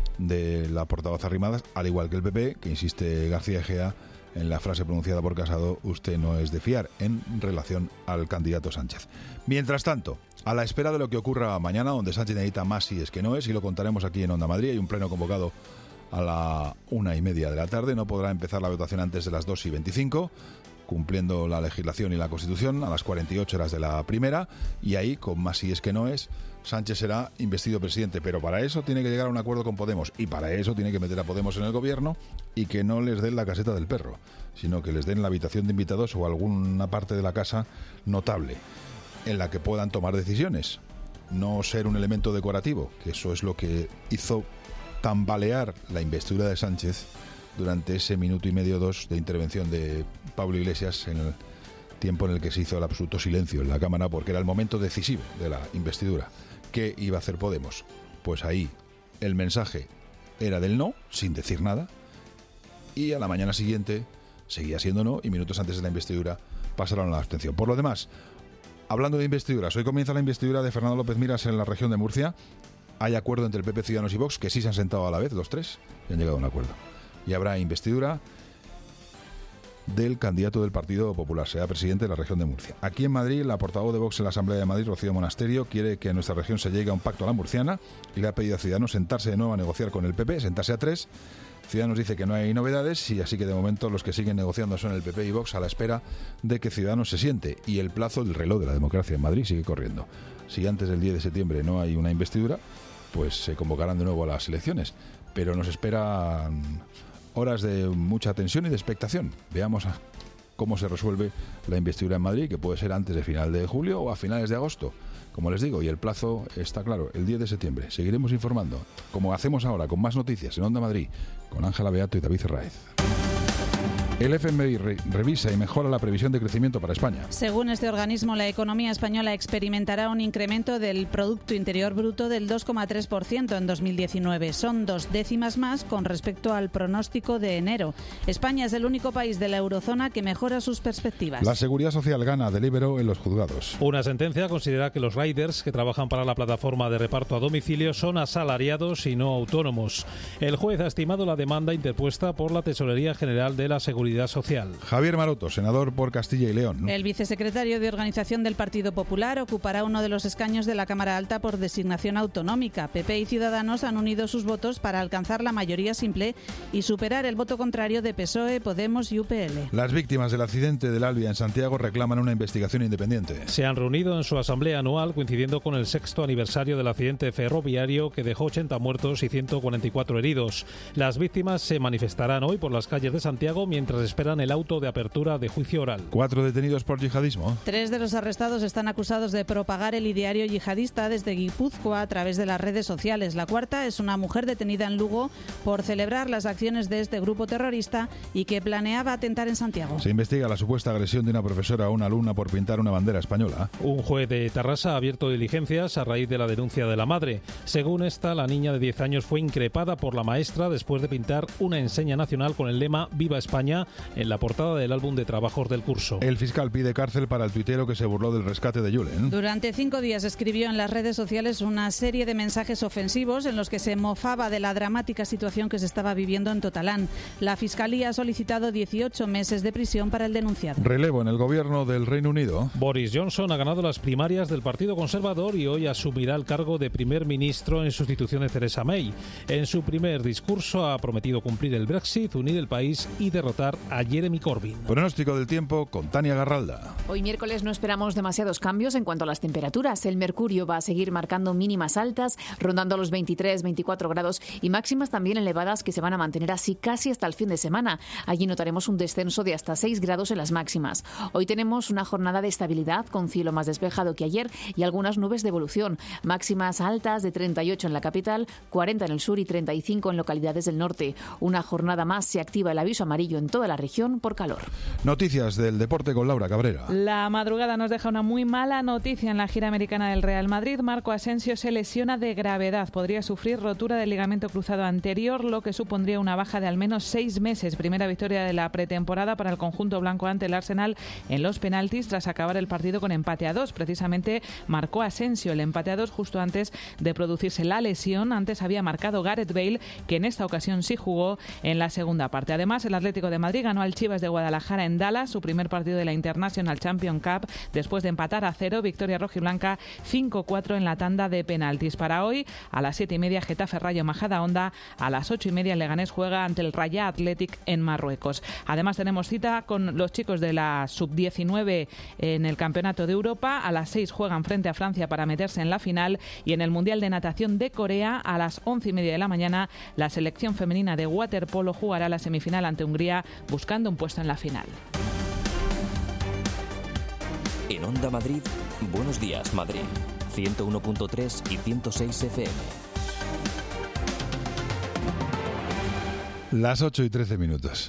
de la portavoz Arrimadas, al igual que el P P, que insiste García Egea en la frase pronunciada por Casado, usted no es de fiar, en relación al candidato Sánchez. Mientras tanto, a la espera de lo que ocurra mañana, donde Sánchez necesita más si es que no es, y lo contaremos aquí en Onda Madrid, hay un pleno convocado a la una y media de la tarde, no podrá empezar la votación antes de las dos y veinticinco, cumpliendo la legislación y la Constitución, a las cuarenta y ocho horas de la primera, y ahí, con más si es que no es, Sánchez será investido presidente, pero para eso tiene que llegar a un acuerdo con Podemos, y para eso tiene que meter a Podemos en el gobierno, y que no les den la caseta del perro, sino que les den la habitación de invitados o alguna parte de la casa notable, en la que puedan tomar decisiones, no ser un elemento decorativo, que eso es lo que hizo tambalear la investidura de Sánchez durante ese minuto y medio dos de intervención de Pablo Iglesias, en el tiempo en el que se hizo el absoluto silencio en la Cámara, porque era el momento decisivo de la investidura. ¿Qué iba a hacer Podemos? Pues ahí el mensaje era del no, sin decir nada, y a la mañana siguiente seguía siendo no, y minutos antes de la investidura pasaron a la abstención. Por lo demás, hablando de investiduras, hoy comienza la investidura de Fernando López Miras en la región de Murcia. Hay acuerdo entre el P P, Ciudadanos y Vox, que sí se han sentado a la vez, los tres, y han llegado a un acuerdo. Y habrá investidura del candidato del Partido Popular, será presidente de la región de Murcia. Aquí en Madrid, la portavoz de Vox en la Asamblea de Madrid, Rocío Monasterio, quiere que en nuestra región se llegue a un pacto a la murciana y le ha pedido a Ciudadanos sentarse de nuevo a negociar con el P P, sentarse a tres. Ciudadanos dice que no hay novedades, y así que de momento los que siguen negociando son el P P y Vox, a la espera de que Ciudadanos se siente, y el plazo del reloj de la democracia en Madrid sigue corriendo. Si antes del diez de septiembre no hay una investidura, pues se convocarán de nuevo a las elecciones. Pero nos esperan horas de mucha tensión y de expectación. Veamos a cómo se resuelve la investidura en Madrid, que puede ser antes de final de julio o a finales de agosto, como les digo, y el plazo está claro, el diez de septiembre. Seguiremos informando, como hacemos ahora, con más noticias en Onda Madrid, con Ángela Beato y David Herráez. El F M I re- revisa y mejora la previsión de crecimiento para España. Según este organismo, la economía española experimentará un incremento del Producto Interior Bruto del dos coma tres por ciento en dos mil diecinueve. Son dos décimas más con respecto al pronóstico de enero. España es el único país de la eurozona que mejora sus perspectivas. La Seguridad Social gana Deliveroo en los juzgados. Una sentencia considera que los riders que trabajan para la plataforma de reparto a domicilio son asalariados y no autónomos. El juez ha estimado la demanda interpuesta por la Tesorería General de la Seguridad Social. Javier Maroto, senador por Castilla y León. El vicesecretario de Organización del Partido Popular ocupará uno de los escaños de la Cámara Alta por designación autonómica. P P y Ciudadanos han unido sus votos para alcanzar la mayoría simple y superar el voto contrario de P S O E, Podemos y U P L. Las víctimas del accidente del Albia en Santiago reclaman una investigación independiente. Se han reunido en su asamblea anual coincidiendo con el sexto aniversario del accidente ferroviario que dejó ochenta muertos y ciento cuarenta y cuatro heridos. Las víctimas se manifestarán hoy por las calles de Santiago mientras esperan el auto de apertura de juicio oral. Cuatro detenidos por yihadismo. Tres de los arrestados están acusados de propagar el ideario yihadista desde Guipúzcoa a través de las redes sociales. La cuarta es una mujer detenida en Lugo por celebrar las acciones de este grupo terrorista y que planeaba atentar en Santiago. Se investiga la supuesta agresión de una profesora a una alumna por pintar una bandera española. Un juez de Tarrasa ha abierto diligencias a raíz de la denuncia de la madre. Según esta, la niña de diez años fue increpada por la maestra después de pintar una enseña nacional con el lema Viva España en la portada del álbum de trabajos del curso. El fiscal pide cárcel para el tuitero que se burló del rescate de Julen. Durante cinco días escribió en las redes sociales una serie de mensajes ofensivos en los que se mofaba de la dramática situación que se estaba viviendo en Totalán. La Fiscalía ha solicitado dieciocho meses de prisión para el denunciado. Relevo en el gobierno del Reino Unido. Boris Johnson ha ganado las primarias del Partido Conservador y hoy asumirá el cargo de primer ministro en sustitución de Theresa May. En su primer discurso ha prometido cumplir el Brexit, unir el país y derrotar a Jeremy Corbyn. Pronóstico del tiempo con Tania Garralda. Hoy miércoles no esperamos demasiados cambios en cuanto a las temperaturas. El mercurio va a seguir marcando mínimas altas, rondando los veintitrés, veinticuatro grados y máximas también elevadas que se van a mantener así casi hasta el fin de semana. Allí notaremos un descenso de hasta seis grados en las máximas. Hoy tenemos una jornada de estabilidad con cielo más despejado que ayer y algunas nubes de evolución. Máximas altas de treinta y ocho en la capital, cuarenta en el sur y treinta y cinco en localidades del norte. Una jornada más se activa el aviso amarillo en toda la región por calor. Noticias del deporte con Laura Cabrera. La madrugada nos deja una muy mala noticia en la gira americana del Real Madrid. Marco Asensio se lesiona de gravedad. Podría sufrir rotura del ligamento cruzado anterior, lo que supondría una baja de al menos seis meses. Primera victoria de la pretemporada para el conjunto blanco ante el Arsenal en los penaltis tras acabar el partido con empate a dos. Precisamente marcó Asensio el empate a dos justo antes de producirse la lesión. Antes había marcado Gareth Bale, que en esta ocasión sí jugó en la segunda parte. Además, el Atlético de Madrid ganó al Chivas de Guadalajara en Dallas, su primer partido de la International Champions Cup, después de empatar a cero. Victoria rojiblanca cinco cuatro en la tanda de penaltis. Para hoy, a las siete y media, Getafe Rayo Majadahonda. A las ocho y media, Leganés juega ante el Raja Athletic en Marruecos. Además, tenemos cita con los chicos de la sub diecinueve en el Campeonato de Europa. A las seis juegan frente a Francia para meterse en la final. Y en el Mundial de Natación de Corea, a las once y media de la mañana, la selección femenina de waterpolo jugará la semifinal ante Hungría, buscando un puesto en la final. En Onda Madrid, Buenos Días Madrid, ciento uno punto tres y ciento seis F M. Las ocho y trece minutos.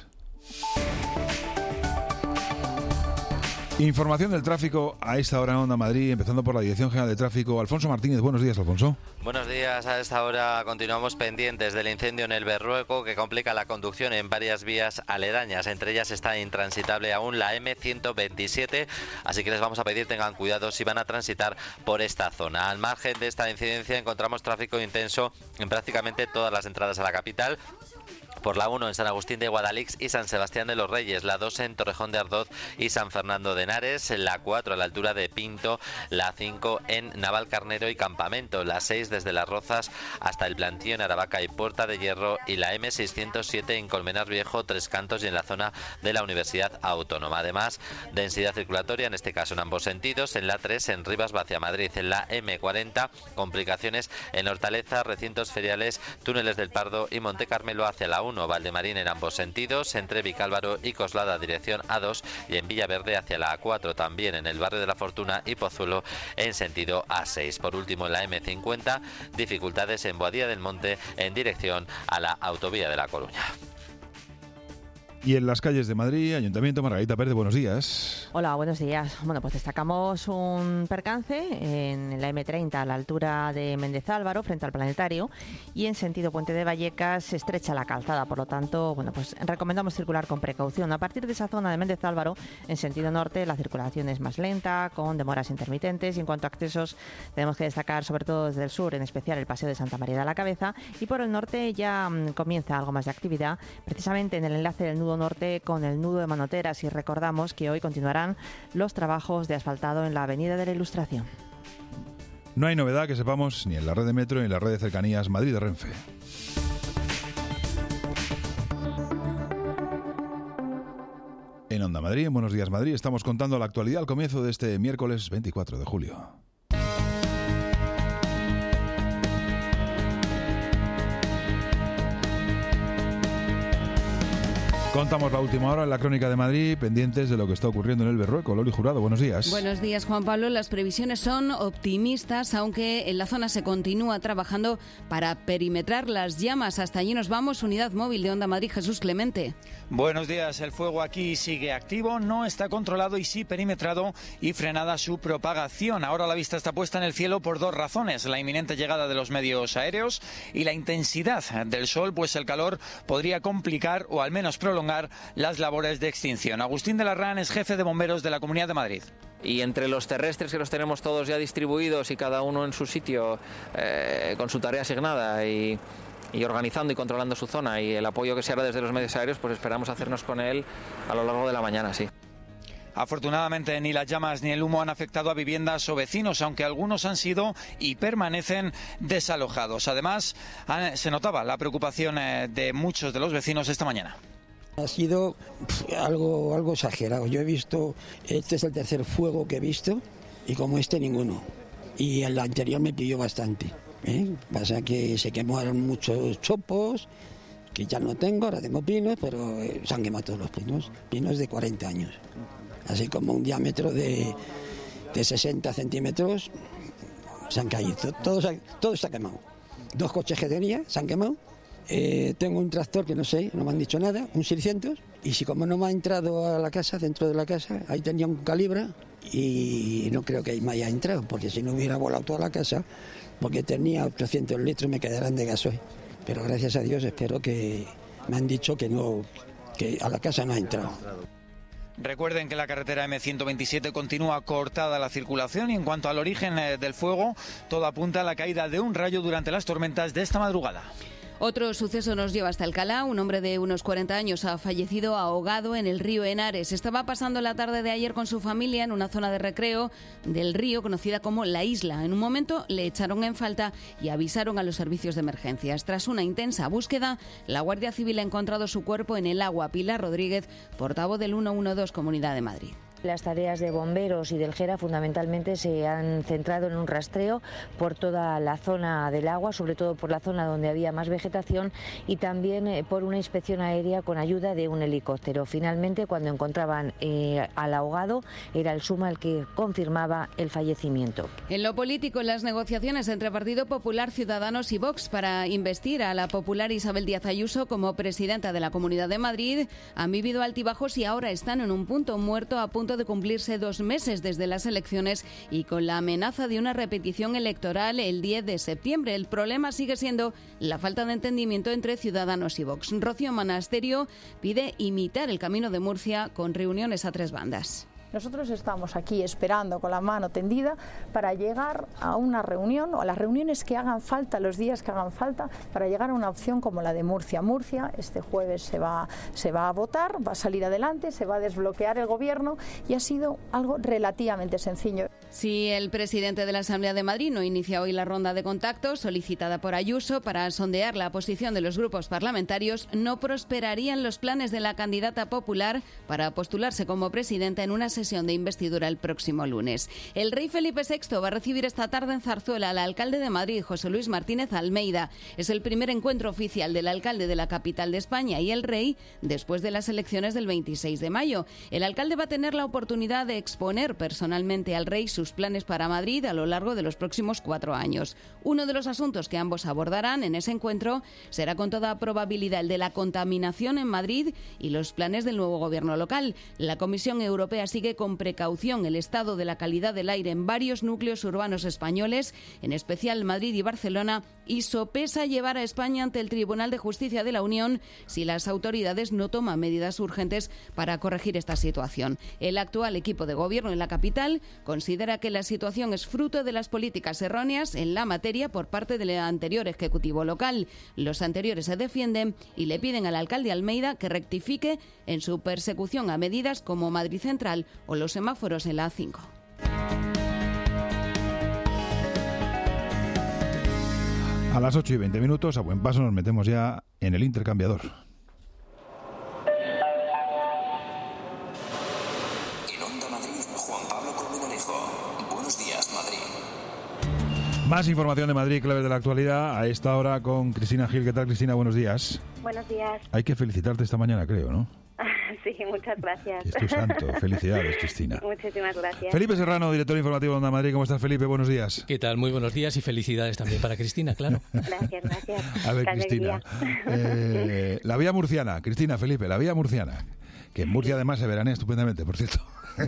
Información del tráfico a esta hora en Onda Madrid, empezando por la Dirección General de Tráfico. Alfonso Martínez, buenos días, Alfonso. Buenos días, a esta hora continuamos pendientes del incendio en el Berrueco que complica la conducción en varias vías aledañas. Entre ellas está intransitable aún la eme ciento veintisiete, así que les vamos a pedir tengan cuidado si van a transitar por esta zona. Al margen de esta incidencia encontramos tráfico intenso en prácticamente todas las entradas a la capital. por la uno en San Agustín de Guadalix y San Sebastián de los Reyes, la dos en Torrejón de Ardoz y San Fernando de Henares, la cuatro a la altura de Pinto, la cinco en Navalcarnero y Campamento, la seis desde Las Rozas hasta el Plantío en Aravaca y Puerta de Hierro y la eme seiscientos siete en Colmenar Viejo, Tres Cantos y en la zona de la Universidad Autónoma. Además, densidad circulatoria, en este caso en ambos sentidos, en la tres en Rivas hacia Madrid, en la eme cuarenta, complicaciones en Hortaleza, recintos feriales, túneles del Pardo y Monte Carmelo hacia la uno, Valdemarín en ambos sentidos, entre Vicálvaro y Coslada dirección a dos y en Villaverde hacia la a cuatro, también en el barrio de la Fortuna y Pozuelo en sentido a seis. Por último, en la eme cincuenta, dificultades en Boadilla del Monte en dirección a la autovía de La Coruña. Y en las calles de Madrid, Ayuntamiento, Margarita Pérez, buenos días. Hola, buenos días. Bueno, pues destacamos un percance en la eme treinta a la altura de Méndez Álvaro, frente al Planetario, y en sentido Puente de Vallecas se estrecha la calzada, por lo tanto, bueno, pues recomendamos circular con precaución. A partir de esa zona de Méndez Álvaro, en sentido norte, la circulación es más lenta, con demoras intermitentes, y en cuanto a accesos, tenemos que destacar sobre todo desde el sur, en especial el Paseo de Santa María de la Cabeza, y por el norte ya mmm, comienza algo más de actividad, precisamente en el enlace del nudo norte con el nudo de Manoteras, y recordamos que hoy continuarán los trabajos de asfaltado en la Avenida de la Ilustración. No hay novedad que sepamos ni en la red de metro ni en la red de cercanías Madrid de Renfe. En Onda Madrid, en Buenos Días Madrid, estamos contando la actualidad al comienzo de este miércoles veinticuatro de julio. Contamos la última hora en la Crónica de Madrid, pendientes de lo que está ocurriendo en el Berrueco. Loli Jurado, buenos días. Buenos días, Juan Pablo. Las previsiones son optimistas, aunque en la zona se continúa trabajando para perimetrar las llamas. Hasta allí nos vamos. Unidad móvil de Onda Madrid, Jesús Clemente. Buenos días. El fuego aquí sigue activo, no está controlado y sí perimetrado y frenada su propagación. Ahora la vista está puesta en el cielo por dos razones: la inminente llegada de los medios aéreos y la intensidad del sol, pues el calor podría complicar o al menos prolongar las labores de extinción. Agustín de Larrán es jefe de bomberos de la Comunidad de Madrid. Y entre los terrestres, que los tenemos todos ya distribuidos y cada uno en su sitio eh, con su tarea asignada y, y organizando y controlando su zona, y el apoyo que se hará desde los medios aéreos, pues esperamos hacernos con él a lo largo de la mañana, sí. Afortunadamente ni las llamas ni el humo han afectado a viviendas o vecinos, aunque algunos han sido y permanecen desalojados. Además, se notaba la preocupación de muchos de los vecinos esta mañana. Ha sido pff, algo, algo exagerado. Yo he visto, este es el tercer fuego que he visto y como este ninguno. Y el anterior me pilló bastante. ¿eh? Pasa que se quemaron muchos chopos, que ya no tengo, ahora tengo pinos, pero eh, se han quemado todos los pinos. Pinos de cuarenta años. Así como un diámetro de, de sesenta centímetros, se han caído. Todo, todo, todo está quemado. Dos coches que tenía se han quemado. Eh, tengo un tractor que no sé, no me han dicho nada, un seiscientos, y si como no me ha entrado a la casa, dentro de la casa, ahí tenía un Calibra y no creo que me haya entrado, porque si no hubiera volado toda la casa, porque tenía ochocientos litros, me quedarán de gasoil. Pero gracias a Dios espero que me han dicho que no, que a la casa no ha entrado. Recuerden que la carretera eme ciento veintisiete continúa cortada la circulación y en cuanto al origen del fuego, todo apunta a la caída de un rayo durante las tormentas de esta madrugada. Otro suceso nos lleva hasta Alcalá. Un hombre de unos cuarenta años ha fallecido ahogado en el río Henares. Estaba pasando la tarde de ayer con su familia en una zona de recreo del río conocida como La Isla. En un momento le echaron en falta y avisaron a los servicios de emergencias. Tras una intensa búsqueda, la Guardia Civil ha encontrado su cuerpo en el agua. Pilar Rodríguez, portavoz del ciento doce Comunidad de Madrid. Las tareas de bomberos y del Gera fundamentalmente se han centrado en un rastreo por toda la zona del agua, sobre todo por la zona donde había más vegetación, y también eh, por una inspección aérea con ayuda de un helicóptero. Finalmente, cuando encontraban eh, al ahogado, era el SUMA el que confirmaba el fallecimiento. En lo político, las negociaciones entre Partido Popular, Ciudadanos y Vox para investir a la popular Isabel Díaz Ayuso como presidenta de la Comunidad de Madrid han vivido altibajos y ahora están en un punto muerto a punto de cumplirse dos meses desde las elecciones y con la amenaza de una repetición electoral el diez de septiembre. El problema sigue siendo la falta de entendimiento entre Ciudadanos y Vox. Rocío Monasterio pide imitar el Camino de Murcia con reuniones a tres bandas. Nosotros estamos aquí esperando con la mano tendida para llegar a una reunión o a las reuniones que hagan falta, los días que hagan falta, para llegar a una opción como la de Murcia. Murcia este jueves se va, se va a votar, va a salir adelante, se va a desbloquear el gobierno y ha sido algo relativamente sencillo. Si el presidente de la Asamblea de Madrid no inicia hoy la ronda de contactos solicitada por Ayuso para sondear la posición de los grupos parlamentarios, no prosperarían los planes de la candidata popular para postularse como presidenta en una sesión de investidura el próximo lunes. El rey Felipe sexto va a recibir esta tarde en Zarzuela al alcalde de Madrid, José Luis Martínez Almeida. Es el primer encuentro oficial del alcalde de la capital de España y el rey después de las elecciones del veintiséis de mayo. El alcalde va a tener la oportunidad de exponer personalmente al rey sus planes para Madrid a lo largo de los próximos cuatro años. Uno de los asuntos que ambos abordarán en ese encuentro será con toda probabilidad el de la contaminación en Madrid y los planes del nuevo gobierno local. La Comisión Europea sigue con precaución el estado de la calidad del aire en varios núcleos urbanos españoles, en especial Madrid y Barcelona, y sopesa llevar a España ante el Tribunal de Justicia de la Unión si las autoridades no toman medidas urgentes para corregir esta situación. El actual equipo de gobierno en la capital considera que la situación es fruto de las políticas erróneas en la materia por parte del anterior Ejecutivo local. Los anteriores se defienden y le piden al alcalde Almeida que rectifique en su persecución a medidas como Madrid Central o los semáforos en la A cinco. A las ocho y veinte minutos, a buen paso, nos metemos ya en el intercambiador. Más información de Madrid, claves de la actualidad, a esta hora con Cristina Gil. ¿Qué tal, Cristina? Buenos días. Buenos días. Hay que felicitarte esta mañana, creo, ¿no? Sí, muchas gracias. Es tu santo. Felicidades, Cristina. Muchísimas gracias. Felipe Serrano, director informativo de Onda Madrid. ¿Cómo estás, Felipe? Buenos días. ¿Qué tal? Muy buenos días y felicidades también para Cristina, claro. Gracias, gracias. A ver, Cristina. Eh, la vía murciana. Cristina, Felipe, la vía murciana. Que en Murcia además se veranea estupendamente, por cierto.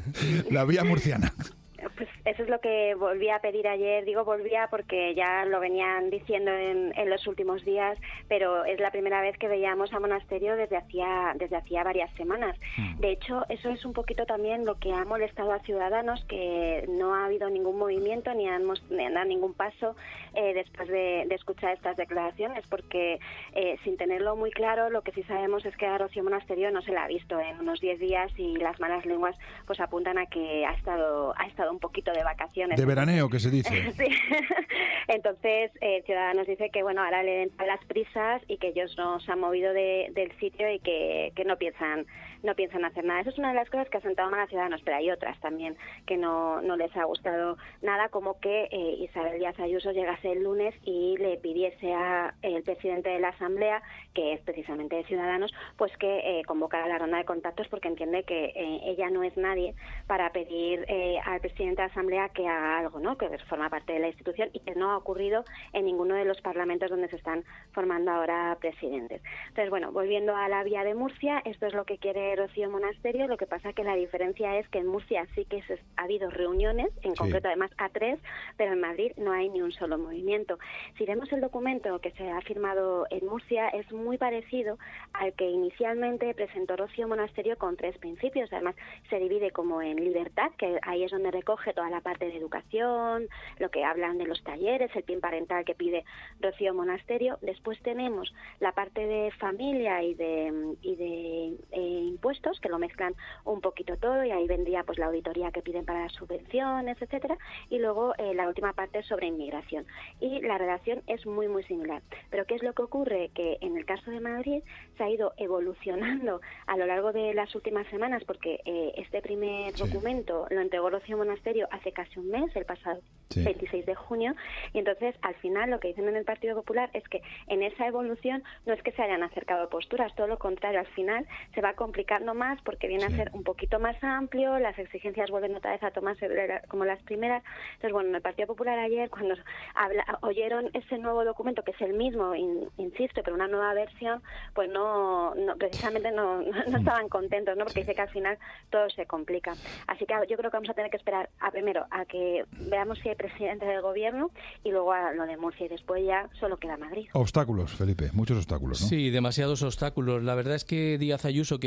La vía murciana. Pues eso es lo que volví a pedir ayer. Digo volvía porque ya lo venían diciendo en, en los últimos días, pero es la primera vez que veíamos a Monasterio desde hacía desde hacía varias semanas. De hecho, eso es un poquito también lo que ha molestado a Ciudadanos, que no ha habido ningún movimiento ni han, ni han dado ningún paso eh, después de, de escuchar estas declaraciones, porque eh, sin tenerlo muy claro, lo que sí sabemos es que a Rocío Monasterio no se la ha visto en unos diez días y las malas lenguas pues apuntan a que ha estado ha estado un poquito de vacaciones. De veraneo, que se dice. Sí. Entonces, eh, Ciudadanos dice que bueno, ahora le den las prisas y que ellos no se han movido de, del sitio y que, que no piensan no piensan hacer nada. Eso es una de las cosas que ha sentado mal a Ciudadanos, pero hay otras también que no, no les ha gustado nada, como que eh, Isabel Díaz Ayuso llegase el lunes y le pidiese al presidente de la Asamblea, que es precisamente de Ciudadanos, pues que eh, convocara la ronda de contactos, porque entiende que eh, ella no es nadie para pedir eh, al presidente de la Asamblea que haga algo, ¿no? Que forma parte de la institución y que no ha ocurrido en ninguno de los parlamentos donde se están formando ahora presidentes. Entonces, bueno, volviendo a la vía de Murcia, esto es lo que quiere Rocío Monasterio. Lo que pasa que la diferencia es que en Murcia sí que se, ha habido reuniones, en sí. concreto además a tres, pero en Madrid no hay ni un solo movimiento. Si vemos el documento que se ha firmado en Murcia, es muy parecido al que inicialmente presentó Rocío Monasterio, con tres principios. Además, se divide como en libertad, que ahí es donde recoge toda la parte de educación, lo que hablan de los talleres, el PIN parental que pide Rocío Monasterio. Después tenemos la parte de familia y de, y de eh, impuestos, que lo mezclan un poquito todo, y ahí vendría pues la auditoría que piden para las subvenciones, etcétera, y luego eh, la última parte sobre inmigración. Y la redacción es muy muy similar. Pero ¿qué es lo que ocurre? Que en el caso de Madrid se ha ido evolucionando a lo largo de las últimas semanas, porque eh, este primer sí. documento lo entregó Rocío Monasterio hace casi un mes, el pasado sí. veintiséis de junio, y entonces al final lo que dicen en el Partido Popular es que en esa evolución no es que se hayan acercado posturas, todo lo contrario, al final se va complicando más, porque viene sí. a ser un poquito más amplio, las exigencias vuelven otra vez a tomarse como las primeras. Entonces, bueno, en el Partido Popular ayer, cuando habla, oyeron ese nuevo documento, que es el mismo, in, insisto, pero una nueva versión, pues no, no precisamente no, no, no estaban contentos, ¿no? Porque sí. dice que al final todo se complica. Así que yo creo que vamos a tener que esperar a primero a que veamos si hay presidente del gobierno y luego a lo de Murcia, y después ya solo queda Madrid. Obstáculos, Felipe, muchos obstáculos, ¿no? Sí, demasiados obstáculos. La verdad es que Díaz Ayuso quería que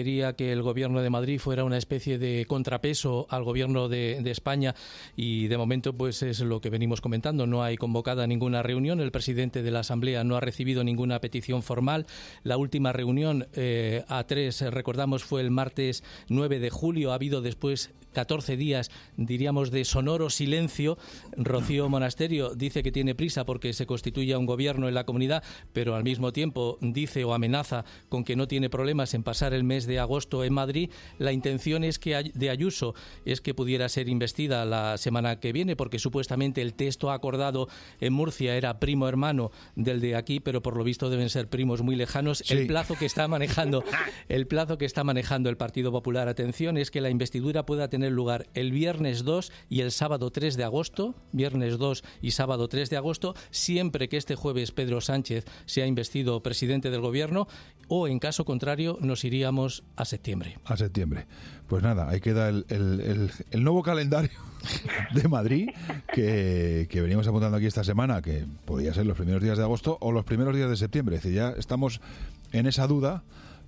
que el Gobierno de Madrid fuera una especie de contrapeso al Gobierno de, de España, y de momento pues es lo que venimos comentando. No hay convocada ninguna reunión, el presidente de la Asamblea no ha recibido ninguna petición formal. La última reunión eh, a tres, recordamos, fue el martes nueve de julio. Ha habido después catorce días, diríamos, de sonoro silencio. Rocío Monasterio dice que tiene prisa porque se constituya un gobierno en la comunidad, pero al mismo tiempo dice o amenaza con que no tiene problemas en pasar el mes de agosto en Madrid. La intención es que de Ayuso es que pudiera ser investida la semana que viene, porque supuestamente el texto acordado en Murcia era primo hermano del de aquí, pero por lo visto deben ser primos muy lejanos. Sí. El plazo que está manejando, el plazo que está manejando el Partido Popular, atención, es que la investidura pueda tener lugar el viernes dos y el sábado tres de agosto, viernes dos y sábado tres de agosto, siempre que este jueves Pedro Sánchez sea investido presidente del Gobierno, o en caso contrario nos iríamos a septiembre. A septiembre. Pues nada, ahí queda el, el, el, el nuevo calendario de Madrid que, que veníamos apuntando aquí esta semana, que podía ser los primeros días de agosto o los primeros días de septiembre. Es decir, ya estamos en esa duda,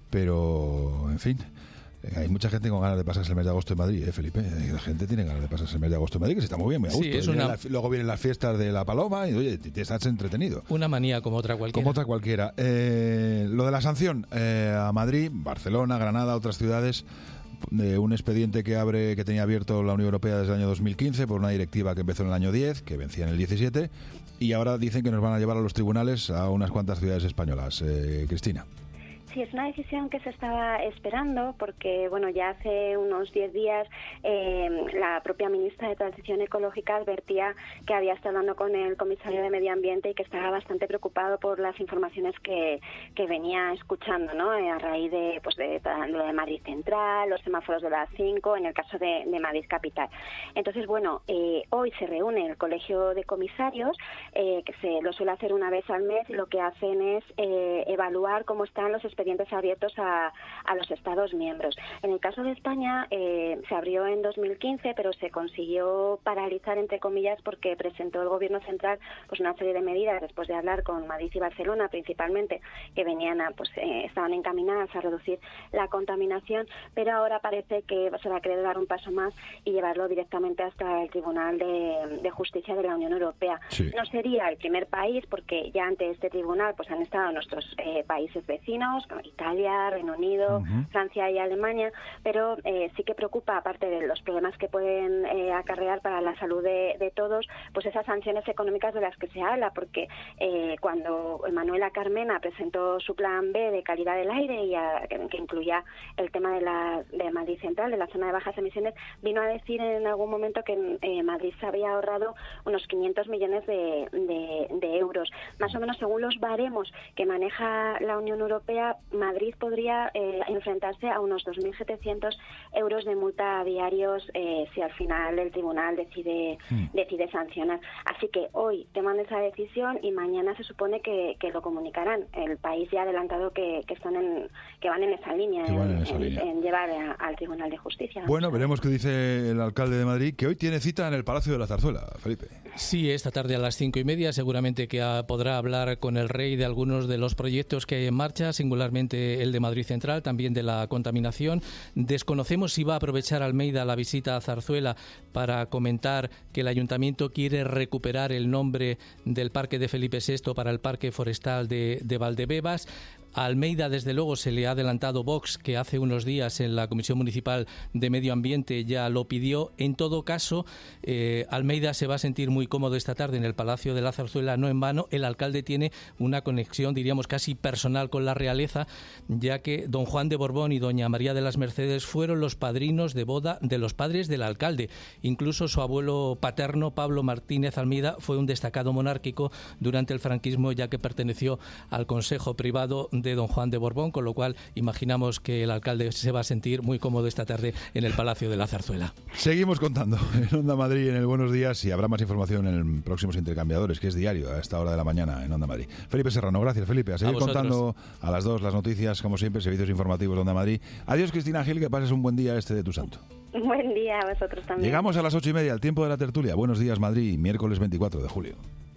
pero en fin. Hay mucha gente con ganas de pasarse el mes de agosto en Madrid, ¿eh, Felipe? La gente tiene ganas de pasarse el mes de agosto en Madrid, que se está muy bien, muy a gusto. Sí, es una... la, luego vienen las fiestas de la Paloma y, oye, te, te estás entretenido. Una manía como otra cualquiera. Como otra cualquiera. Eh, lo de la sanción eh, a Madrid, Barcelona, Granada, otras ciudades, de un expediente que abre que tenía abierto la Unión Europea desde el año dos mil quince por una directiva que empezó en el año diez, que vencía en el diecisiete, y ahora dicen que nos van a llevar a los tribunales a unas cuantas ciudades españolas. Eh, Cristina. Sí, es una decisión que se estaba esperando porque, bueno, ya hace unos diez días eh, la propia ministra de Transición Ecológica advertía que había estado hablando con el comisario de Medio Ambiente y que estaba bastante preocupado por las informaciones que, que venía escuchando, ¿no? A raíz de, pues de, lo de Madrid Central, los semáforos de las cinco, en el caso de, de Madrid Capital. Entonces, bueno, eh, hoy se reúne el Colegio de Comisarios, eh, que se lo suele hacer una vez al mes, y lo que hacen es eh, evaluar cómo están los expedientes abiertos a, a los Estados miembros. En el caso de España eh, se abrió en dos mil quince, pero se consiguió paralizar, entre comillas, porque presentó el Gobierno central pues una serie de medidas después de hablar con Madrid y Barcelona principalmente, que venían a, pues eh, estaban encaminadas a reducir la contaminación, pero ahora parece que se va a querer dar un paso más y llevarlo directamente hasta el Tribunal de, de Justicia de la Unión Europea. Sí. No sería el primer país, porque ya ante este tribunal pues han estado nuestros eh, países vecinos, Italia, Reino Unido, uh-huh. Francia y Alemania, pero eh, sí que preocupa, aparte de los problemas que pueden eh, acarrear para la salud de, de todos, pues esas sanciones económicas de las que se habla, porque eh, cuando Manuela Carmena presentó su plan B de calidad del aire, y a, que, que incluía el tema de la de Madrid Central, de la zona de bajas emisiones, vino a decir en algún momento que eh, Madrid se había ahorrado unos quinientos millones de, de, de euros. Más o menos, según los baremos que maneja la Unión Europea, Madrid podría eh, enfrentarse a unos dos mil setecientos euros de multa diarios eh, si al final el tribunal decide mm. decide sancionar. Así que hoy toman esa decisión y mañana se supone que, que lo comunicarán. El país ya ha adelantado que, que están en, que van en esa línea, en, en, esa línea. en, en llevar a, al Tribunal de Justicia. Bueno, veremos qué dice el alcalde de Madrid, que hoy tiene cita en el Palacio de la Zarzuela, Felipe. Sí, esta tarde a las cinco y media seguramente que podrá hablar con el rey de algunos de los proyectos que hay en marcha, singularmente el de Madrid Central, también de la contaminación. Desconocemos si va a aprovechar Almeida la visita a Zarzuela para comentar que el Ayuntamiento quiere recuperar el nombre del Parque de Felipe sexto para el Parque Forestal de, de Valdebebas. A Almeida, desde luego, se le ha adelantado Vox, que hace unos días en la Comisión Municipal de Medio Ambiente ya lo pidió. En todo caso, eh, Almeida se va a sentir muy cómodo esta tarde en el Palacio de la Zarzuela, no en vano. El alcalde tiene una conexión, diríamos, casi personal con la realeza, ya que don Juan de Borbón y doña María de las Mercedes fueron los padrinos de boda de los padres del alcalde. Incluso su abuelo paterno, Pablo Martínez Almeida, fue un destacado monárquico durante el franquismo, ya que perteneció al Consejo Privado de don Juan de Borbón, con lo cual imaginamos que el alcalde se va a sentir muy cómodo esta tarde en el Palacio de la Zarzuela. Seguimos contando en Onda Madrid, en el Buenos Días, y habrá más información en próximos intercambiadores, que es diario a esta hora de la mañana en Onda Madrid. Felipe Serrano, gracias, Felipe. A seguir a contando a las dos las noticias, como siempre, servicios informativos de Onda Madrid. Adiós, Cristina Gil, que pases un buen día este de tu santo. Buen día a vosotros también. Llegamos a las ocho y media, el tiempo de la tertulia. Buenos días, Madrid, miércoles veinticuatro de julio.